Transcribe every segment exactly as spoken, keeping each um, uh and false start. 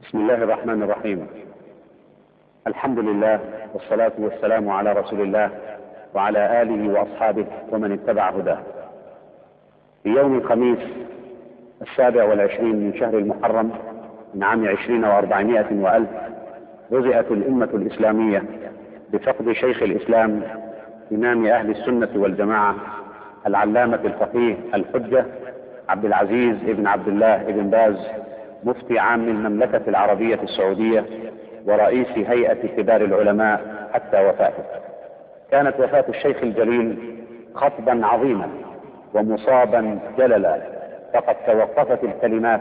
بسم الله الرحمن الرحيم. الحمد لله والصلاة والسلام على رسول الله وعلى آله وأصحابه ومن اتبع هداه. في يوم الخميس السابع والعشرين من شهر المحرم من عام عشرين وأربعمائة وألف رزئت الأمة الإسلامية بفقد شيخ الإسلام إمام أهل السنة والجماعة العلامة الفقيه الحجة عبد العزيز بن عبد الله بن باز، مفتي عام المملكة العربية السعودية ورئيس هيئة كبار العلماء حتى وفاته. كانت وفاة الشيخ الجليل خطبا عظيما ومصابا جللا، فقد توقفت الكلمات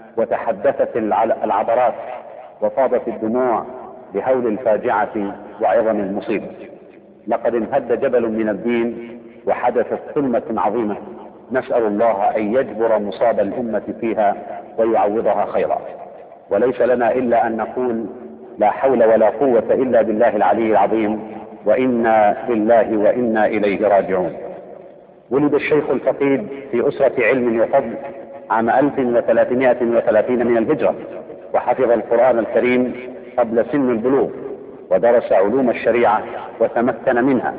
وتحدثت العبرات وفاضت الدموع بهول الفاجعة وعظم المصيبة. لقد انهد جبل من الدين وحدثت ثلمة عظيمة، نسأل الله أن يجبر مصاب الأمة فيها ويعوضها خيرا. وليس لنا إلا أن نقول لا حول ولا قوة إلا بالله العلي العظيم، وإنا لله وإنا إليه راجعون. ولد الشيخ الفقيد في أسرة علم وفضل عام ألف وثلاثمائة وثلاثين من الهجرة، وحفظ القرآن الكريم قبل سن البلوغ، ودرس علوم الشريعة وتمكن منها.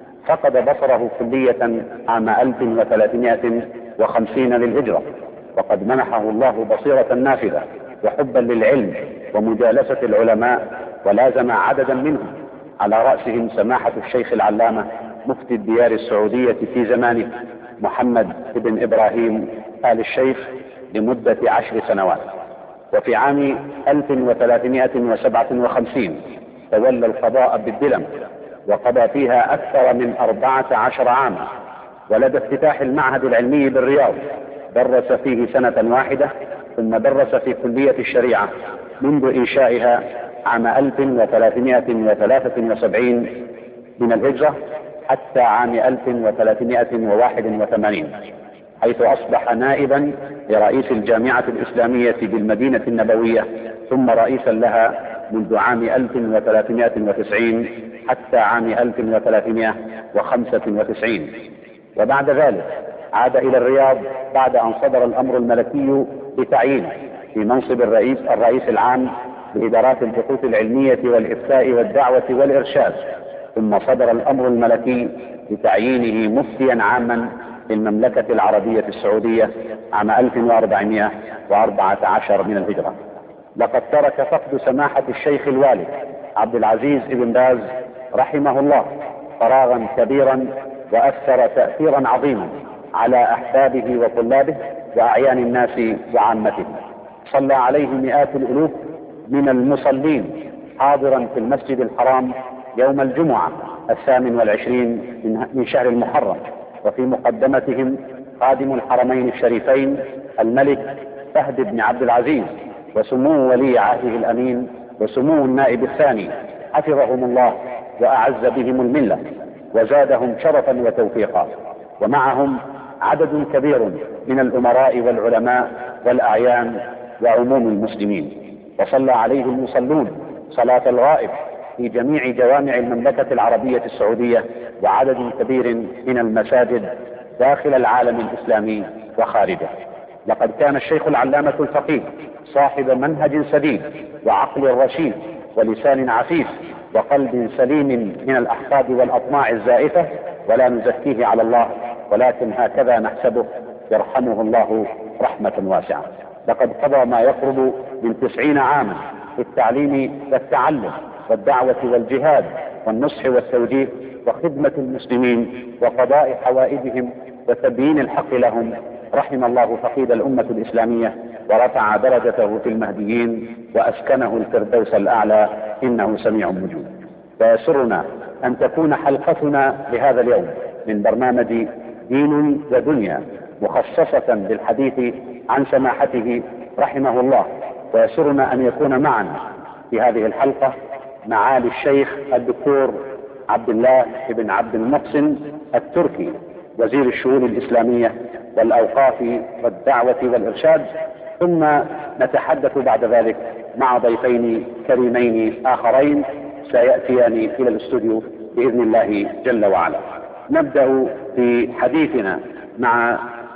فقد بصره كلية عام ألف وثلاثمائة وخمسين للهجرة، وقد منحه الله بصيرة نافذة وحبا للعلم ومجالسة العلماء، ولازم عددا منهم، على رأسهم سماحة الشيخ العلامة مفتي الديار السعودية في زمانه محمد بن إبراهيم آل الشيخ لمدة عشر سنوات. وفي عام ألف وثلاثمائة وسبعة وخمسين تولى القضاء بالدلم، وقضى فيها أكثر من أربعة عشر عاما. ولدى افتتاح المعهد العلمي بالرياض درس فيه سنة واحدة، ثم درس في كلية الشريعة منذ إنشائها عام ألف وثلاثمائة وثلاثة وسبعين من الهجرة حتى عام ألف وثلاثمائة وواحد وثمانين، حيث أصبح نائبا لرئيس الجامعة الإسلامية بالمدينة النبوية، ثم رئيسا لها منذ عام ألف وثلاثمائة وتسعين حتى عام ألف وثلاثمائة وخمسة وتسعين. وبعد ذلك عاد إلى الرياض بعد أن صدر الأمر الملكي بتعيينه في منصب الرئيس الرئيس العام لإدارات البحوث العلمية والإفتاء والدعوة والإرشاد، ثم صدر الأمر الملكي بتعيينه مفتيا عاما للمملكة العربية السعودية عام ألف وأربعمائة وأربعة عشر من الهجرة. لقد ترك فقد سماحة الشيخ الوالد عبد العزيز بن باز رحمه الله فراغا كبيرا، وأثر تأثيرا عظيما على أحبابه وطلابه وأعيان الناس وعامتهم. صلى عليه مئات الألوف من المصلين حاضرا في المسجد الحرام يوم الجمعة الثامن والعشرين من شهر المحرم، وفي مقدمتهم خادم الحرمين الشريفين الملك فهد بن عبد العزيز، وسمو ولي عهده الأمين، وسمو النائب الثاني، حفظهم الله وأعز بهم الملة وزادهم شرفا وتوفيقا. ومعهم عدد كبير من الأمراء والعلماء والأعيان وعموم المسلمين. وصلى عليه المصلون صلاة الغائب في جميع جوامع المملكة العربية السعودية وعدد كبير من المساجد داخل العالم الإسلامي وخارجه. لقد كان الشيخ العلامة الفقيه صاحب منهج سديد وعقل رشيد ولسان عفيف وقلب سليم من الأحقاد والأطماع الزائفة، ولا نزكيه على الله، ولكن هكذا نحسبه، يرحمه الله رحمة واسعة. لقد قضى ما يقرب من تسعين عاما في التعليم والتعلم والدعوة والجهاد والنصح والتوجيه وخدمة المسلمين وقضاء حوائجهم وتبيين الحق لهم. رحم الله فقيد الأمة الإسلامية ورفع درجته في المهديين وأسكنه الفردوس الأعلى، إنه سميع مجيب. ويسرنا أن تكون حلقتنا لهذا اليوم من برنامج دين ودنيا مخصصة للحديث عن سماحته رحمه الله. ويسرنا أن يكون معنا في هذه الحلقة معالي الشيخ الدكتور عبد الله بن عبد المحسن التركي، وزير الشؤون الإسلامية والأوقاف والدعوة والإرشاد. ثم نتحدث بعد ذلك مع ضيفين كريمين آخرين سيأتيان إلى الاستوديو بإذن الله جل وعلا. نبدأ في حديثنا مع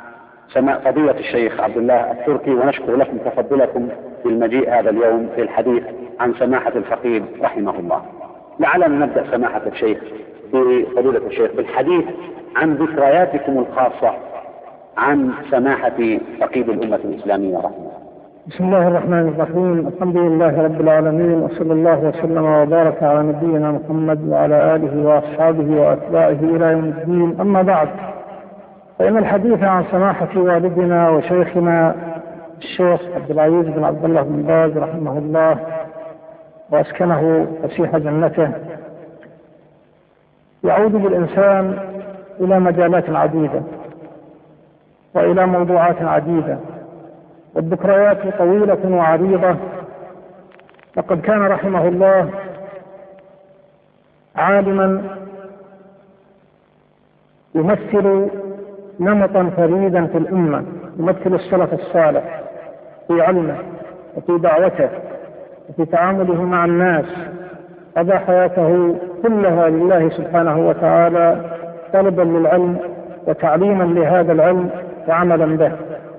سماء فضيلة الشيخ عبد الله التركي، ونشكر لكم تفضلكم بالمجيء هذا اليوم في الحديث عن سماحة الفقيد رحمه الله. لعلنا نبدأ سماحة الشيخ بفضيلة الشيخ بالحديث عن ذكرياتكم الخاصة عن سماحة فقيد الأمة الإسلامية رحمه الله. بسم الله الرحمن الرحيم. الحمد لله رب العالمين، وصلى الله وسلم وبارك على نبينا محمد وعلى آله وأصحابه وأتباعه إلى يوم الدين. أما بعد، فإن الحديث عن سماحة والدنا وشيخنا الشيخ عبد العزيز بن عبد الله بن باز رحمه الله وأسكنه فسيح جنته يعود بالإنسان إلى مجالات عديدة وإلى موضوعات عديدة، والذكريات طويلة وعريضة. لقد كان رحمه الله عالما يمثل نمطا فريدا في الأمة، يمثل السلف الصالح في علمه وفي دعوته وفي تعامله مع الناس، قضى حياته كلها لله سبحانه وتعالى طلبا للعلم وتعليما لهذا العلم وعملا به.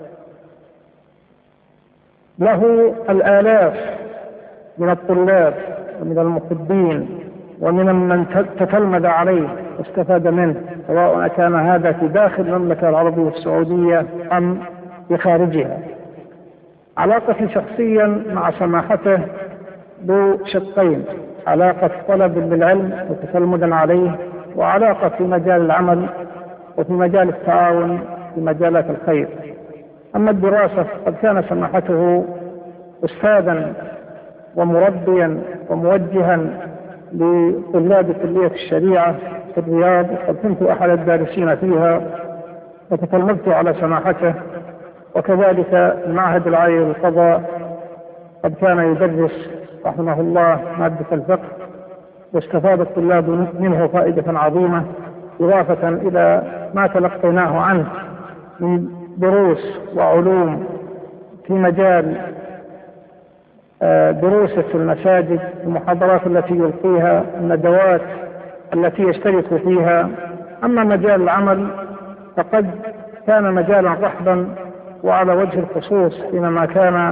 له الآلاف من الطلاب ومن المحبين ومن من تتلمذ عليه واستفاد منه، سواء كان هذا في داخل المملكة العربية السعودية أم في خارجها. علاقتي شخصيا مع سماحته ذو شقين: علاقة طلب للعلم وتتلمذ عليه، وعلاقة في مجال العمل وفي مجال التعاون في مجالات الخير. أما الدراسة قد كان سماحته أستاذا ومربيا وموجها لطلاب كلية الشريعة في الرياض، وقد كنت أحد الدارسين فيها وتتلمذت على سماحته. وكذلك المعهد العالي للقضاء قد كان يدرس رحمه الله مادة الفقه، واستفاد الطلاب منه فائدة عظيمة، إضافة إلى ما تلقيناه عنه من دروس وعلوم في مجال دروسه في المساجد، المحاضرات التي يلقيها، الندوات التي يشترك فيها. أما مجال العمل فقد كان مجالا رحبا، وعلى وجه الخصوص حينما كان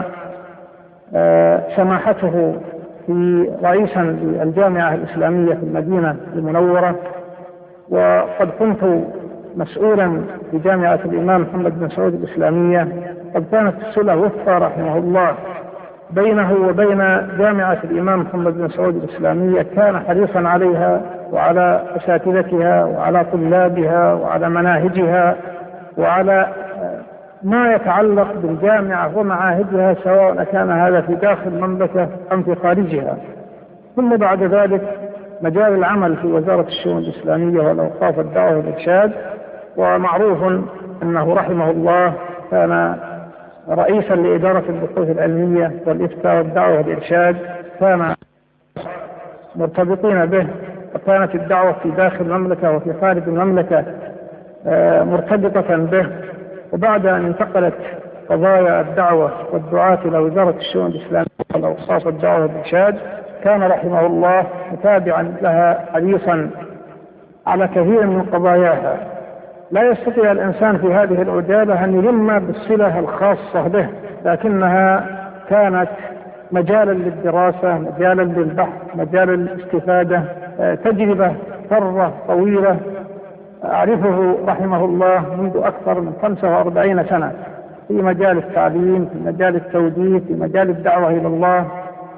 سماحته في رئيسا للجامعة الإسلامية في المدينة المنورة، وقد كنت مسؤولا في جامعة الإمام محمد بن سعود الإسلامية. قد كانت الصلة وفقة رحمه الله بينه وبين جامعة الإمام محمد بن سعود الإسلامية، كان حريصا عليها وعلى أساتذتها وعلى طلابها وعلى مناهجها وعلى ما يتعلق بالجامعة ومعاهدها، سواء كان هذا في داخل المملكة أم في خارجها. ثم بعد ذلك مجال العمل في وزارة الشؤون الإسلامية والأوقاف والدعوة والإرشاد، ومعروف أنه رحمه الله كان رئيسا لإدارة البحوث العلمية والإفتاء والدعوة والإرشاد، كان مرتبطين به، وكانت الدعوة في داخل المملكة وفي خارج المملكة مرتبطة به. وبعد أن انتقلت قضايا الدعوة والدعاة إلى وزارة الشؤون الإسلامية والأوقاف والدعوة والإرشاد، كان رحمه الله متابعا لها حريصا على كثير من قضاياها. لا يستطيع الإنسان في هذه العجالة أن يلم بالصلة الخاصة به، لكنها كانت مجالا للدراسة، مجالا للبحث، مجالا للاستفادة، تجربة فرة طويلة. أعرفه رحمه الله منذ أكثر من خمسة وأربعين سنة في مجال التعليم، في مجال التوجيه، في مجال الدعوة إلى الله.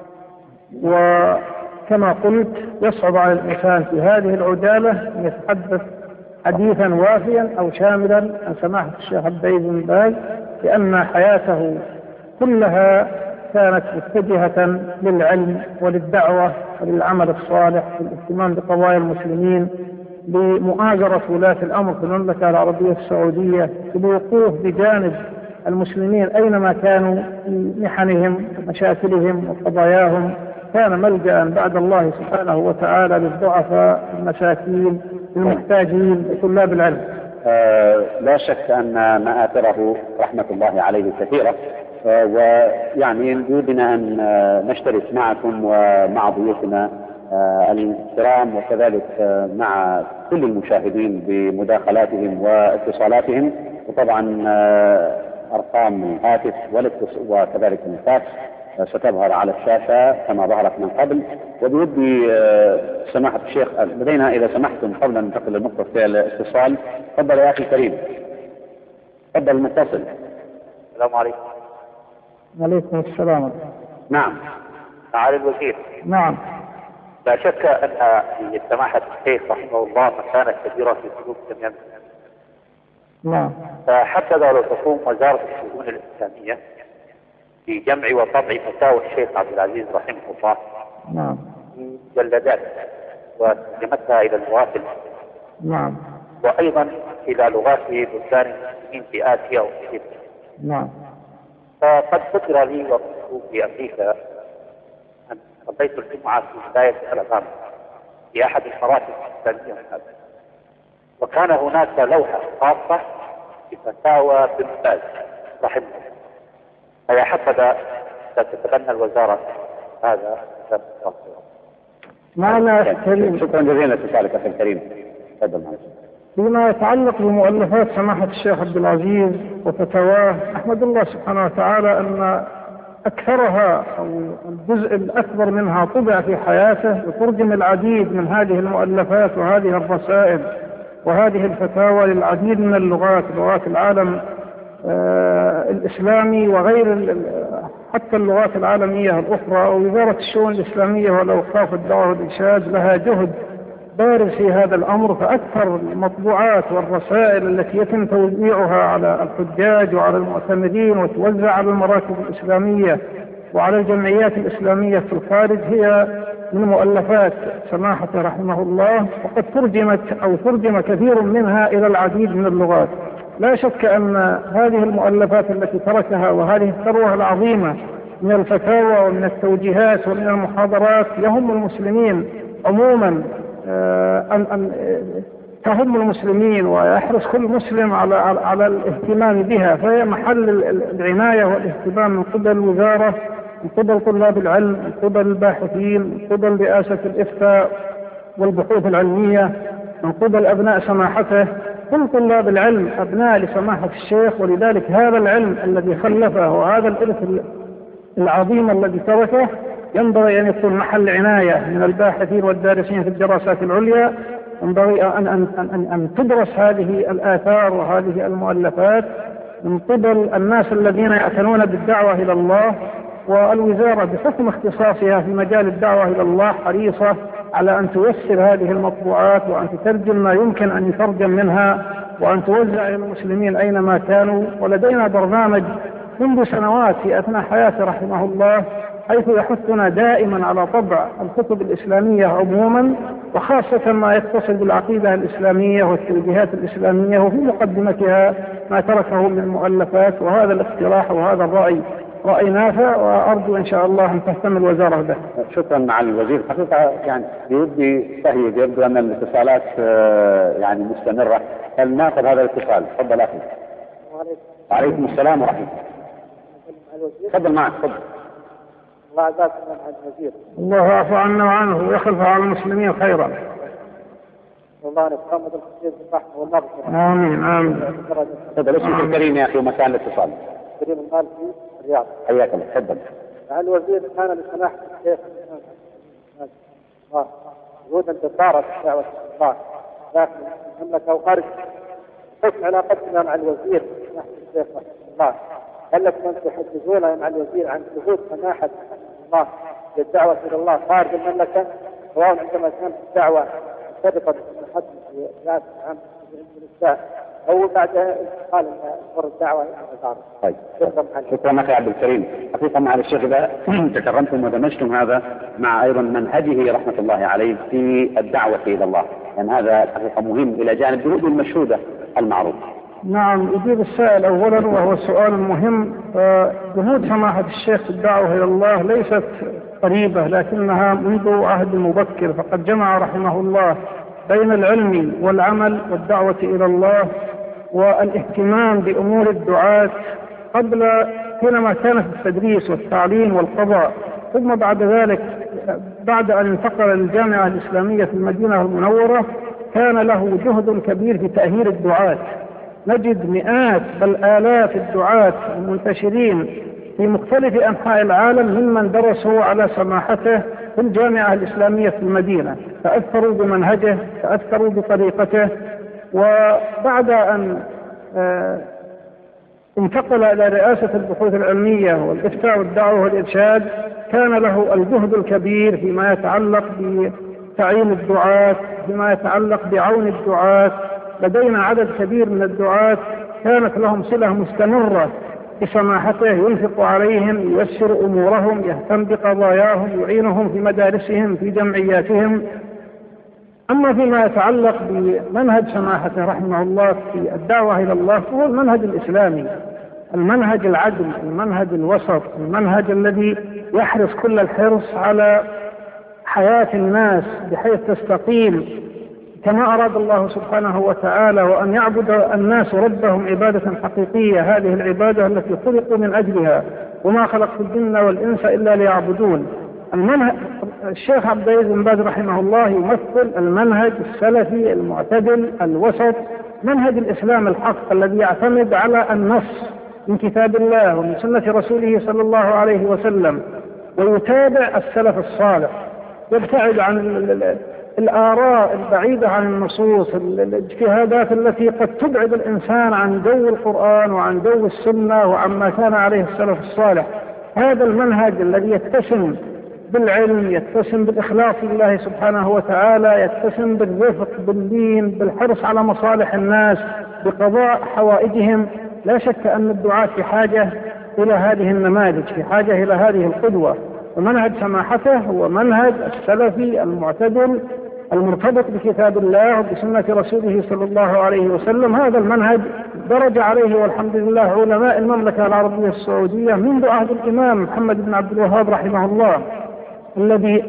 وكما قلت، يصعب على الإنسان في هذه العجالة أن يتحدث حديثا وافيا أو شاملا عن سماحة الشيخ عبد العزيز بن باز، لأن حياته كلها كانت متجهة للعلم وللدعوة وللعمل الصالح، والاهتمام بقضايا المسلمين، بمؤازرة ولاة الأمر في المملكة العربية السعودية، بالوقوف بجانب المسلمين أينما كانوا في محنهم ومشاكلهم وقضاياهم. كان ملجأ بعد الله سبحانه وتعالى للضعفاء، المساكين، المحتاجين، طلاب العلم. آه لا شك أن مآثره رحمة الله عليه كثيرة، آه ويعني بودنا أن نشترك معكم ومع ضيوفنا الكرام وكذلك مع كل المشاهدين بمداخلاتهم واتصالاتهم، وطبعا أرقام الهاتف وكذلك الفاكس ستظهر على الشاشة كما ظهرت من قبل. وبودي سماحة الشيخ لدينا إذا سمحتم قبل أن ننتقل للنقطة في الاتصال. تفضل يا أخي الكريم، تفضل المتصل. السلام عليكم. عليكم السلام. نعم. معالي الوزير. نعم. لا شك أن لسماحة الشيخ رحمه الله مكانة كبيرة في قلوب جميع المسلمين. نعم. فحبذا لو تقوم وزارة الشؤون الإسلامية في جمع وطبع فتاوى الشيخ عبد العزيز رحمه الله. نعم. مجلدات وترجمتها إلى اللغات. نعم. وأيضا إلى لغات بلدان المسلمين في آسيا وأفريقيا. نعم. فقد ذكر لي وكنت في أمريكا أن صليت الجمعة في بداية الألغام في أحد المراكز الإسلامية هناك، وكان هناك لوحة خاصة بفتاوى بن باز رحمه الله. فيا حبذا تتبنى الوزارة هذا. معنا الكريم. شكرا جزيلا لاتصالك أخي الكريم. تفضل معنا. فيما يتعلق بمؤلفات سماحة الشيخ عبد العزيز وفتاواه، أحمد الله سبحانه وتعالى أن أكثرها أو الجزء الأكبر منها طبع في حياته، وترجم العديد من هذه المؤلفات وهذه الرسائل وهذه الفتاوى للعديد من اللغات، لغات العالم آه الإسلامي وغير حتى اللغات العالمية الأخرى. ووزارة الشؤون الإسلامية والأوقاف والدعوة والإرشاد لها جهد بارز في هذا الأمر، فأكثر المطبوعات والرسائل التي يتم توزيعها على الحجاج وعلى المعتمرين وتوزع على المراكز الإسلامية وعلى الجمعيات الإسلامية في الخارج هي من مؤلفات سماحته رحمه الله، وقد ترجمت أو ترجم كثير منها إلى العديد من اللغات. لا شك أن هذه المؤلفات التي تركها وهذه الثروة العظيمة من الفتاوى ومن التوجيهات ومن المحاضرات يهم المسلمين عموما أن أن تهم المسلمين، ويحرص كل مسلم على على الاهتمام بها، فهي محل العناية والاهتمام من قبل الوزارة، من قبل طلاب العلم، من قبل الباحثين، من قبل رئاسة الإفتاء والبحوث العلمية، من قبل أبناء سماحته. كل طلاب العلم أبناء لسماحة الشيخ، ولذلك هذا العلم الذي خلفه وهذا الإرث العظيم الذي تركه ينبغي أن يكون محل عناية من الباحثين والدارسين في الدراسات العليا. ينبغي أن, أن, أن, أن تدرس هذه الآثار وهذه المؤلفات من قبل الناس الذين يعتنون بالدعوة إلى الله، والوزارة بحكم اختصاصها في مجال الدعوة إلى الله حريصة على أن تيسر هذه المطبوعات وأن تترجم ما يمكن أن يترجم منها وأن توزع إلى المسلمين أينما كانوا. ولدينا برنامج منذ سنوات في أثناء حياته رحمه الله حيث يحثنا دائما على طبع الكتب الإسلامية عموما، وخاصة ما يتصل بالعقيدة الإسلامية والتوجيهات الإسلامية، وفي مقدمتها ما تركه من المؤلفات. وهذا الاقتراح وهذا الرأي رأي نافع، وأرجو إن شاء الله أن تهتم الوزارة به. شكرا معالي الوزير. حقيقة يعني بودي تهيئ، يبدو أن الاتصالات يعني مستمرة، فلنأخذ هذا الاتصال. تفضل أخي. وعليكم السلام ورحمة الله. تفضل معك. تفضل. الله عزاكم عن الوزير. الله يعفو عنا وعنه ويخلف على المسلمين خيرا. والله نتحمد الخير بالرحمة والمغفرة. آمين آمين. تفضل. اسمك الكريم يا أخي ومكان الاتصال. كريم المالكي الرياض. حياك الله. تفضل. الوزير كان لسماحة الشيخ الله جهودا جبارة في دعوة الله داخل المملكة وخارج. حسن علاقتنا مع الوزير سماحة الشيخ رحمه الله، هل لكم أن تحدثونا مع الوزير عن جهود سماحة الله للدعوة إلى الله خارج المملكة، سواء عندما كانت الدعوة سبقت بحكم في رئاسة العامة للإفتاء أو بعد انتقال مر الدعوة إلى الوزارة. طيب. شكرا أخي عبد الكريم. حقيقة مع الشيخ إذا تكرمتم ودمجتم هذا مع أيضا منهجه رحمة الله عليه في الدعوة إلى الله، لأن يعني هذا حقيقة مهم إلى جانب جهود المشهودة المعروفة. نعم، يجيب السائل أولا وهو سؤال مهم. جهود سماحة الشيخ في الدعوة إلى الله ليست قريبة، لكنها منذ عهد مبكر، فقد جمع رحمه الله بين العلم والعمل والدعوة إلى الله والاهتمام بأمور الدعاة قبل حينما كان في التدريس والتعليم والقضاء، ثم بعد ذلك بعد أن انتقل للجامعة الإسلامية في المدينة المنورة كان له جهد كبير في تأهيل الدعاة. نجد مئات بل آلاف الدعاة المنتشرين في مختلف أنحاء العالم ممن درسوا على سماحته في الجامعة الإسلامية في المدينة، تأثروا بمنهجه، تأثروا بطريقته. وبعد أن انتقل إلى رئاسة البحوث العلمية والإفتاء والدعوة والإرشاد كان له الجهد الكبير فيما يتعلق بتعيين الدعاة، فيما يتعلق بعون الدعاة. لدينا عدد كبير من الدعاة كانت لهم صلة مستمرة بسماحته، ينفق عليهم، ييسر أمورهم، يهتم بقضاياهم، يعينهم في مدارسهم، في جمعياتهم. أما فيما يتعلق بمنهج سماحته رحمه الله في الدعوة إلى الله فهو المنهج الإسلامي، المنهج العدل، المنهج الوسط، المنهج الذي يحرص كل الحرص على حياة الناس بحيث تستقيم كما أراد الله سبحانه وتعالى، وأن يعبد الناس ربهم عبادة حقيقية، هذه العبادة التي خلقوا من أجلها، وما خلقت الجن والإنس إلا ليعبدون. المنهج الشيخ عبد العزيز بن باز رحمه الله يمثل المنهج السلفي المعتدل الوسط، منهج الإسلام الحق الذي يعتمد على النص من كتاب الله ومن سنة رسوله صلى الله عليه وسلم، ويتابع السلف الصالح، يبتعد عن الآراء البعيدة عن النصوص، الاجتهادات التي قد تبعد الإنسان عن جو القرآن وعن جو السنة وعما كان عليه السلف الصالح. هذا المنهج الذي يتسم بالعلم، يتسم بالإخلاص لله سبحانه وتعالى، يتسم بالرفق، باللين، بالحرص على مصالح الناس، بقضاء حوائجهم. لا شك أن الدعاة في حاجة إلى هذه النماذج، في حاجة إلى هذه القدوة. ومنهج سماحته هو منهج السلفي المعتدل المرتبط بكتاب الله وبسنة رسوله صلى الله عليه وسلم. هذا المنهج درج عليه والحمد لله علماء المملكة العربية السعودية منذ عهد الإمام محمد بن عبد الوهاب رحمه الله، الذي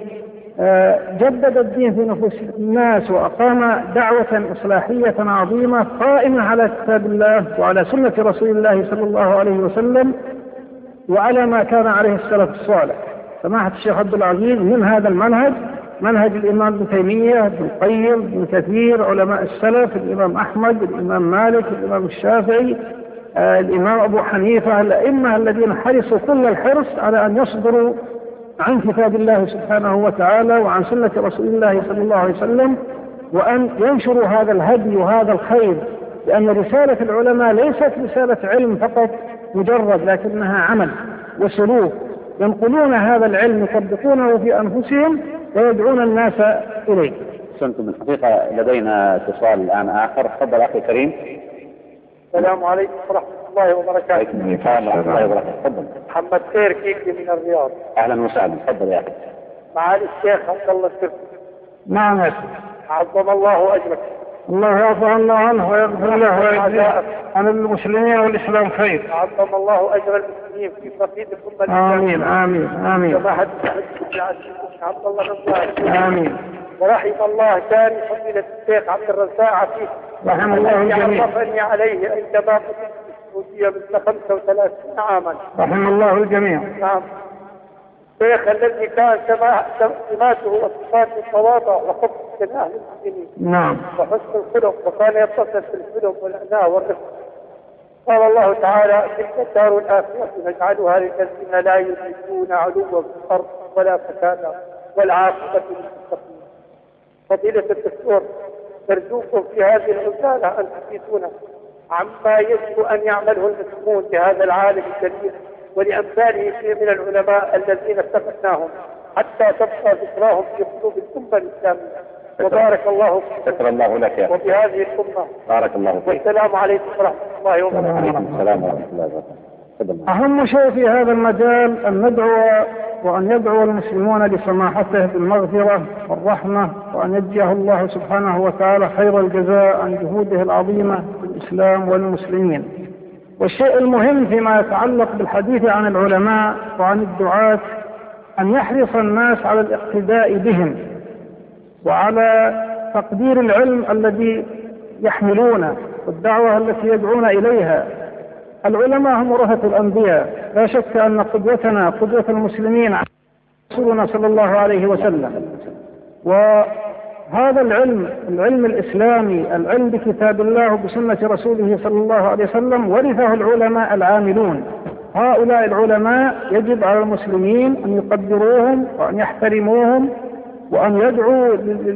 جدد الدين في نفوس الناس وأقام دعوة إصلاحية عظيمة قائمة على كتاب الله وعلى سنة رسول الله صلى الله عليه وسلم وعلى ما كان عليه السلف الصالح. سماحة الشيخ عبد العزيز من هذا المنهج، منهج الإمام ابن تيمية، ابن القيم، ابن كثير، علماء السلف، الإمام أحمد، الإمام مالك، الإمام الشافعي، آه الإمام أبو حنيفة، الأئمة الذين حرصوا كل الحرص على أن يصدروا عن كتاب الله سبحانه وتعالى وعن سنة رسول الله صلى الله عليه وسلم، وأن ينشروا هذا الهدي وهذا الخير، لأن رسالة العلماء ليست رسالة علم فقط مجرد، لكنها عمل وسلوك، ينقلون هذا العلم يطبقونه في أنفسهم ويدعون الناس إليه. أحسنتم. الحقيقة لدينا اتصال الآن آخر. تفضل أخي كريم. السلام عليكم ورحمة الله وبركاته. وعليكم السلام ورحمة الله وبركاته. تفضل. محمد خير كيكي من الرياض. أهلا وسهلا. تفضل يا أخي. معالي الشيخ عبد الله السرفي. نعم يا عظم الله أجرك. الله يعفو عنا عنه ويغفر له ويجزيه عن المسلمين والإسلام خير. عظم الله أجر المسلمين في صفيد الأمة. آمين آمين آمين. كما حدث عبد الله بن آمين. ورحم الله كان فضيلة الشيخ عبد الرزاق عفيف رحم الله الجميع. عرفني عليه عندما كنت في السعودية مثل خمسة وثلاثين عاما. رحم الله الجميع. نعم. الشيخ الذي كان سماته وصفاته التواضع وحب أهل المسلمين. نعم. وحسن الخلق، وكان يتصل في الحلم والأناء والرفق. قال الله تعالى: تلك الدار الآخرة نجعلها للذين لا يريدون علوا في الأرض ولا فسادا والعاقبة للمتقين. فضيلة الدكتور، نرجوكم في هذه الرسالة أن تفيدونا عما يجب أن يعمله المسلمون بهذا العالم الجليل ولأمثاله من العلماء الذين اتفقناهم حتى تبقى ذكراهم في قلوب الأمة الإسلامية. وبارك الله فيكم. شكر الله لك يا أخي. وبهذه الأمة. بارك الله فيك. والسلام عليكم ورحمة الله وبركاته. وعليكم السلام ورحمة الله وبركاته. أهم شيء في هذا المجال أن ندعو وأن يدعو المسلمون لسماحته بالمغفرة والرحمة، وأن يجزيه الله سبحانه وتعالى خير الجزاء عن جهوده العظيمة في الإسلام والمسلمين. والشيء المهم فيما يتعلق بالحديث عن العلماء وعن الدعاة أن يحرص الناس على الاقتداء بهم وعلى تقدير العلم الذي يحملونه والدعوة التي يدعون إليها. العلماء هم ورثة الأنبياء، لا شك أن قدوتنا قدوة المسلمين رسولنا صلى الله عليه وسلم. وهذا العلم، العلم الإسلامي، العلم بكتاب الله وبسنة رسوله صلى الله عليه وسلم، ورثه العلماء العاملون. هؤلاء العلماء يجب على المسلمين أن يقدروهم وأن يحترموهم وأن يدعوا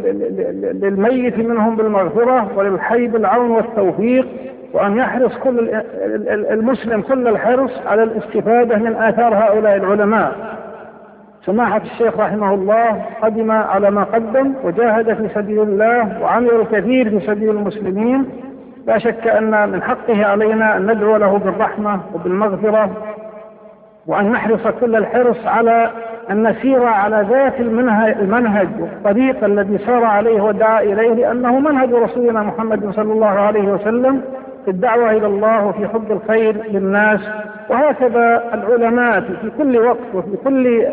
للميت منهم بالمغفرة وللحي بالعون والتوفيق، وأن يحرص كل المسلم كل الحرص على الاستفادة من آثار هؤلاء العلماء. سماحة الشيخ رحمه الله قدم على ما قدم وجاهد في سبيل الله وعمل الكثير في سبيل المسلمين. لا شك أن من حقه علينا أن ندعو له بالرحمة وبالمغفرة، وأن نحرص كل الحرص على أن نسير على ذات المنهج والطريق الذي سار عليه ودعا إليه، لأنه منهج رسولنا محمد صلى الله عليه وسلم في الدعوة إلى الله وفي حب الخير للناس. وهكذا العلماء في كل وقت وفي كل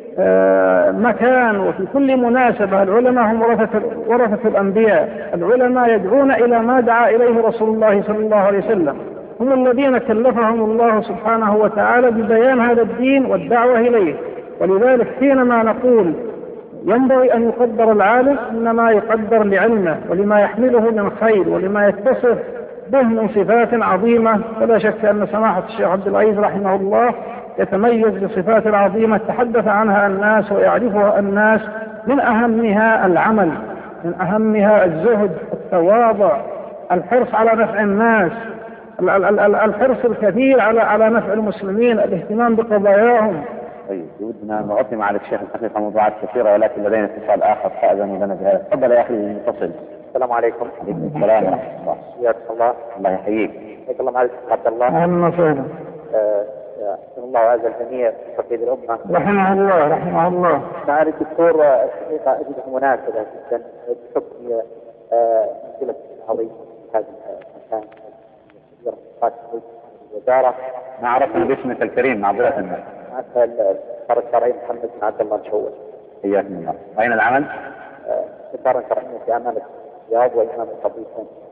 مكان وفي كل مناسبة، العلماء هم ورثة, ورثة الأنبياء. العلماء يدعون إلى ما دعا إليه رسول الله صلى الله عليه وسلم، هم الذين كلفهم الله سبحانه وتعالى ببيان هذا الدين والدعوة إليه. ولذلك حينما نقول ينبغي أن يقدر العالم، إنما يقدر لعلمه ولما يحمله من خير ولما يتصف به من صفات عظيمة. فلا شك أن سماحة الشيخ عبد العزيز رحمه الله يتميز بصفات عظيمة تحدث عنها الناس ويعرفها الناس. من أهمها العمل، من أهمها الزهد، التواضع، الحرص على نفع الناس، الحرص الكثير على على نفع المسلمين، الاهتمام بقضاياهم. طيب ودنا نغطي مع الشيخ الحقيقة موضوعات كثيرة، ولكن لدينا اتصال آخر فأذن لنا بهذا. تفضل يا أخي المتصل. السلام عليكم. عليكم السلام ورحمة الله. حياك الله. الله يحييك. حياك الله معالي الشيخ عبد الله. أهلا وسهلا. أحسن الله عز الجميع تقييد الأمة. رحمه الله رحمه الله. معالي الدكتور، الحقيقة أجدها مناسبة جدا بحكم منزلة العظيمة في هذا المكان كبير الوزارة. ما عرفنا باسمك الكريم معذرة الناس. معك الدار الشرعي محمد بن عبد الله مشوش. حياكم الله. أين العمل؟ الدار الشرعية في أمانة الرياض وإمام الخطيب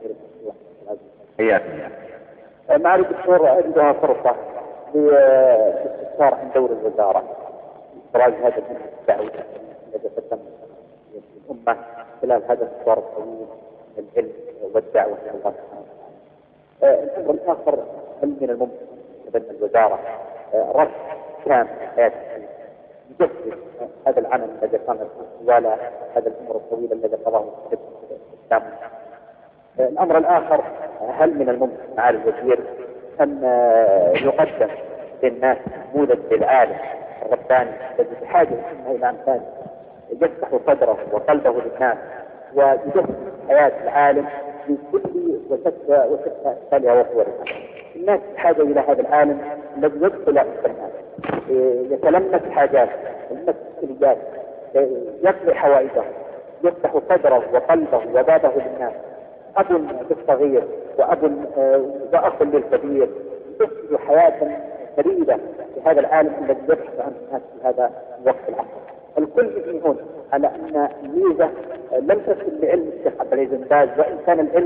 حياكم الله. معالي الدكتور، أجدها فرصة للاستفسار عن دور الوزارة في إخراج هذا المنهج الدعوي الذي قدم الأمة خلال هذا المشوار الطويل من العلم والدعوة إلى الله سبحانه وتعالى. الأمر الآخر، هل من الممكن أن الوزارة رفع كامل حياة يجسد هذا العمل الذي قام طوال هذا الأمر الطويل الذي قضاه الإسلام؟ الأمر الآخر، هل من الممكن معالي الوزير أن يقدم للناس نموذج للعالم الرباني الذي بحاجة إلى أمثال يفتح صدره وقلبه للناس ويجسد حياة العالم في كل وشتى وشتى أشكالها وصورها؟ الناس بحاجة إلى هذا العالم الذي يدخل أكثر الناس، يتلمس حاجات، يتلمس السلوكيات، يقضي حوائجه، يفتح صدره وقلبه وبابه للناس. أب للصغير وأب وأخ للكبير، يجسد حياة فريدة في هذا العالم الذي يبحث عن الناس في هذا الوقت العصر. الكل يجمعون على أن الميزة لم تصل لعلم الشيخ عبد العزيز بن باز، وإن كان العلم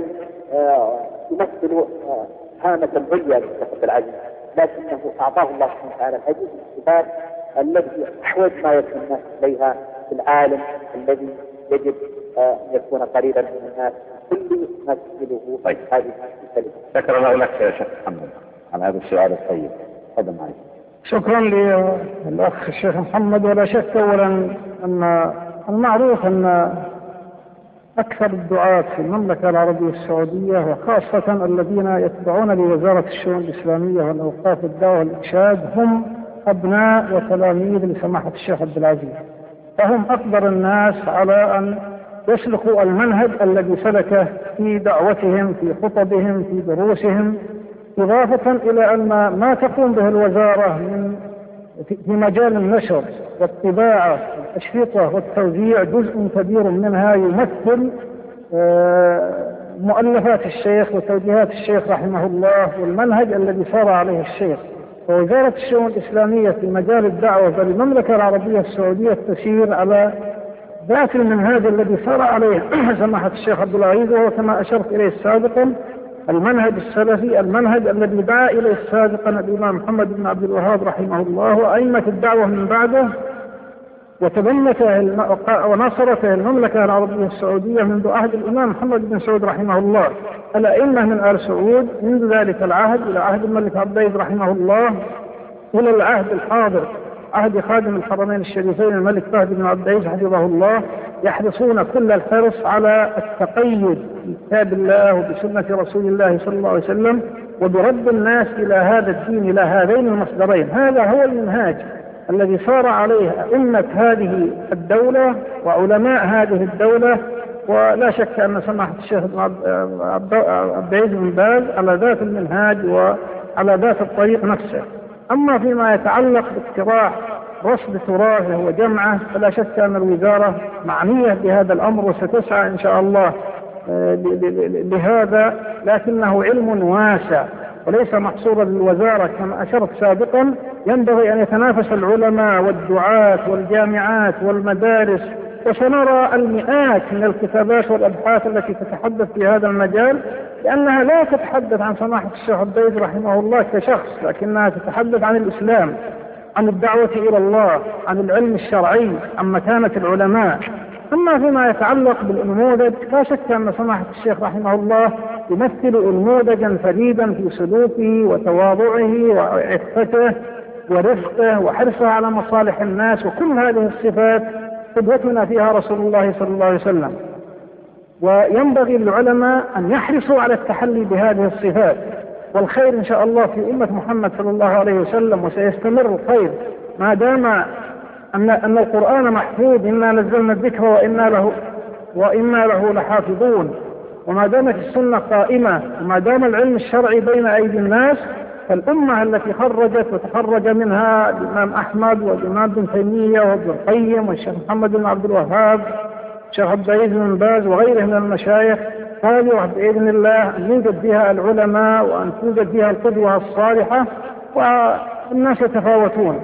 يمثل هامة عليا للشيخ عبد العزيز، لكنه أعطاه الله سبحانه وتعالى هذه الصفات التي أحوج ما يكون الناس إليها في العالم الذي يجب أن يكون قريبا من الناس كل ما تسأله. طيب. هذه الكلمة. شكرا الله لك يا شيخ محمد على هذا السؤال الطيب. تفضل معي. شكرا للأخ الشيخ محمد. ولا شك أولا أن المعروف أن أكثر الدعاة في المملكة العربية السعودية وخاصة الذين يتبعون لوزارة الشؤون الإسلامية والأوقاف والدعوة والإرشاد هم أبناء وتلاميذ لسماحة الشيخ عبد العزيز، فهم أقدر الناس على أن يسلكوا المنهج الذي سلكه في دعوتهم، في خطبهم، في دروسهم، إضافة إلى أن ما تقوم به الوزارة من في مجال النشر والطباعة والتشريطة والتوزيع جزء كبير منها يمثل مؤلفات الشيخ وتوجيهات الشيخ رحمه الله والمنهج الذي سار عليه الشيخ. ووزارة الشؤون الإسلامية في مجال الدعوة بالمملكة العربية السعودية تسير على ذات المنهج الذي سار عليه سماحة الشيخ عبد العزيز، وهو كما أشرت إليه سابقا المنهج السلفي، المنهج الذي دعا إليه سابقا الإمام محمد بن عبد الوهاب رحمه الله وأئمة الدعوة من بعده. وتبنته ونصرته المملكة العربية السعودية منذ عهد الإمام محمد بن سعود رحمه الله. الأئمة من آل سعود منذ ذلك العهد إلى عهد الملك عبد العزيز رحمه الله إلى العهد الحاضر عهد خادم الحرمين الشريفين الملك فهد بن عبد العزيز حفظه الله يحرصون كل الحرص على التقيد بكتاب الله وبسنة رسول الله صلى الله عليه وسلم وبرد الناس إلى هذا الدين إلى هذين المصدرين. هذا هو المنهاج الذي صار عليه أئمة هذه الدولة وعلماء هذه الدولة، ولا شك أن سماحة الشيخ عبد العزيز بن باز على ذات المنهاج وعلى ذات الطريق نفسه. أما فيما يتعلق باقتراح رصد تراثه وجمعه فلا شك أن الوزارة معنية بهذا الأمر وستسعى إن شاء الله لهذا، لكنه علم واسع وليس محصورا للوزارة كما أشرت سابقا. ينبغي أن يتنافس العلماء والدعاة والجامعات والمدارس، وسنرى المئات من الكتابات والأبحاث التي تتحدث في هذا المجال، لأنها لا تتحدث عن سماحة الشيخ عبد العزيز رحمه الله كشخص، لكنها تتحدث عن الإسلام، عن الدعوة إلى الله، عن العلم الشرعي، عن مكانة العلماء. أما فيما يتعلق بالنموذج لا شك أن سماحة الشيخ رحمه الله يمثل نموذجا فريدا في سلوكه وتواضعه وعفته ورفقه وحرصه على مصالح الناس، وكل هذه الصفات قدوتنا فيها رسول الله صلى الله عليه وسلم. وينبغي للعلماء أن يحرصوا على التحلي بهذه الصفات، والخير إن شاء الله في أمة محمد صلى الله عليه وسلم، وسيستمر الخير ما دام أن أن القرآن محفوظ، إنا نزلنا الذكر وإنا له وإنا له لحافظون، وما دامت السنة قائمة وما دام العلم الشرعي بين أيدي الناس، فالأمة التي خرجت وتخرج منها الإمام أحمد والإمام بن تيمية وابن القيم والشيخ محمد بن عبد الوهاب والشيخ عبد العزيز بن باز وغيرهم من المشايخ، هذه بإذن الله أن يوجد فيها العلماء وأن توجد فيها القدوة الصالحة، والناس يتفاوتون،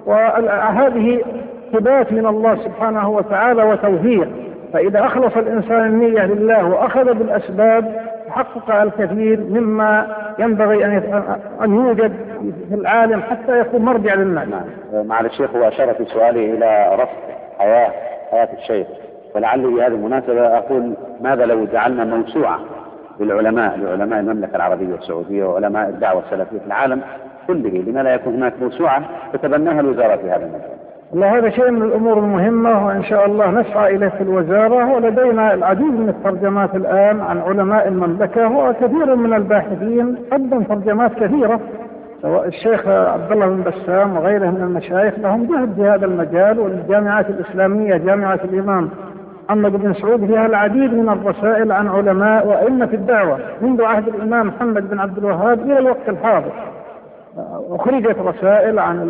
وهذه ثبات من الله سبحانه وتعالى وتوفيق. فإذا أخلص الإنسان النية لله وأخذ بالأسباب حقق الكثير مما ينبغي أن يوجد في العالم حتى يكون مرجع للناس. مع الشيخ هو أشار في سؤالي إلى رصد حياة حياة الشيخ، ولعلي بهذه المناسبة أقول ماذا لو جعلنا موسوعة للعلماء لعلماء المملكة العربية السعودية وعلماء الدعوة السلفية في العالم كله، لما لا يكون هناك موسوعة تتبناها الوزارة في هذا المجال؟ والله هذا شيء من الأمور المهمة، وإن شاء الله نسعى إليه في الوزارة، ولدينا العديد من الترجمات الآن عن علماء المملكة، وكثير من الباحثين قدم ترجمات كثيرة، سواء الشيخ عبد الله بن بسام وغيره من المشايخ لهم جهد في هذا المجال، والجامعات الإسلامية جامعة الإمام محمد بن سعود فيها العديد من الرسائل عن علماء وأئمة الدعوة منذ عهد الإمام محمد بن عبد الوهاب إلى الوقت الحاضر. أخرجت رسائل عن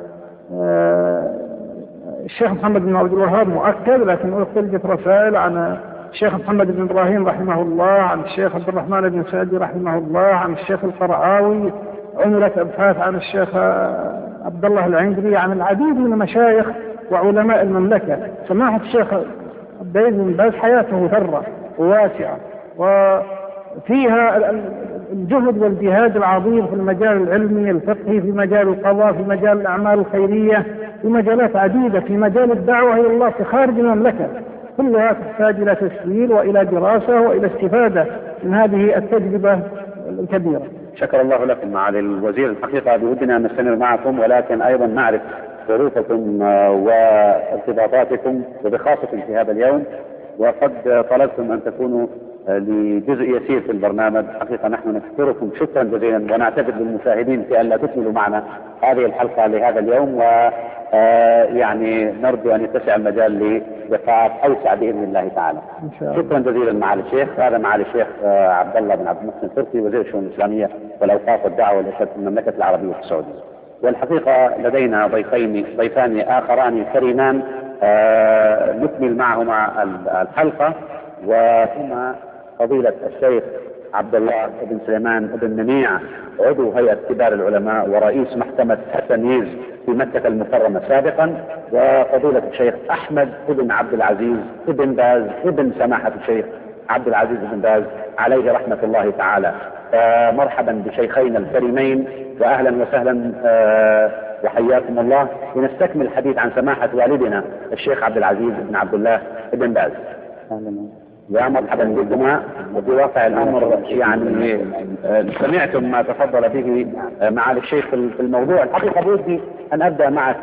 الشيخ محمد بن عبد الوهاب مؤكد، لكن أخرجت رسائل عن الشيخ محمد بن إبراهيم رحمه الله، عن الشيخ عبد الرحمن بن سعدي رحمه الله، عن الشيخ القرعاوي، عملت أبحاث عن الشيخ عبد الله العندري، عن العديد من مشايخ وعلماء المملكة. سماحة الشيخ عبد العزيز بن باز حياته ثرة وواسعة، وفيها الجهد والجهاد العظيم في المجال العلمي الفقهي، في مجال القضاء، في مجال الأعمال الخيرية، في مجالات عديدة، في مجال الدعوة إلى الله في خارج المملكة، كلها تحتاج إلى تسجيل وإلى دراسة وإلى استفادة من هذه التجربة الكبيرة. شكر الله لكم معالي الوزير. الحقيقة بودنا أن نستمر معكم، ولكن أيضا نعرف ظروفكم وارتباطاتكم، وبخاصة في هذا اليوم، وقد طلبتم أن تكونوا لجزء يسير في البرنامج. حقيقة نحن نشكركم شكرا جزيلا، ونعتذر للمشاهدين في أن لا تكملوا معنا هذه الحلقة لهذا اليوم، ويعني نرجو أن يتسع المجال للقاءات أوسع بإذن الله تعالى. شكرا جزيلا معالي الشيخ. هذا معالي الشيخ عبد الله بن عبد المحسن التركي، وزير الشؤون الإسلامية والأوقاف والدعوة والإرشاد في المملكة العربية السعودية. والحقيقة لدينا ضيفين ضيفان آخران كريمان نكمل معهما الحلقة، وهما فضيلة الشيخ عبد الله بن سليمان بن منيع، عضو هيئة كبار العلماء ورئيس محكمة التمييز في مكة المكرمة سابقا، وفضيلة الشيخ أحمد بن عبد العزيز بن باز ابن سماحة الشيخ عبد العزيز بن باز عليه رحمة الله تعالى. مرحبا بشيخين الكريمين، وأهلا وسهلا وحياكم الله، لنستكمل الحديث عن سماحة والدنا الشيخ عبد العزيز بن عبد الله بن باز. يا مرحبا بكما. وفي واقع الامر يعني سمعتم ما تفضل به معالي الشيخ في الموضوع. الحقيقه بودي ان ابدا معك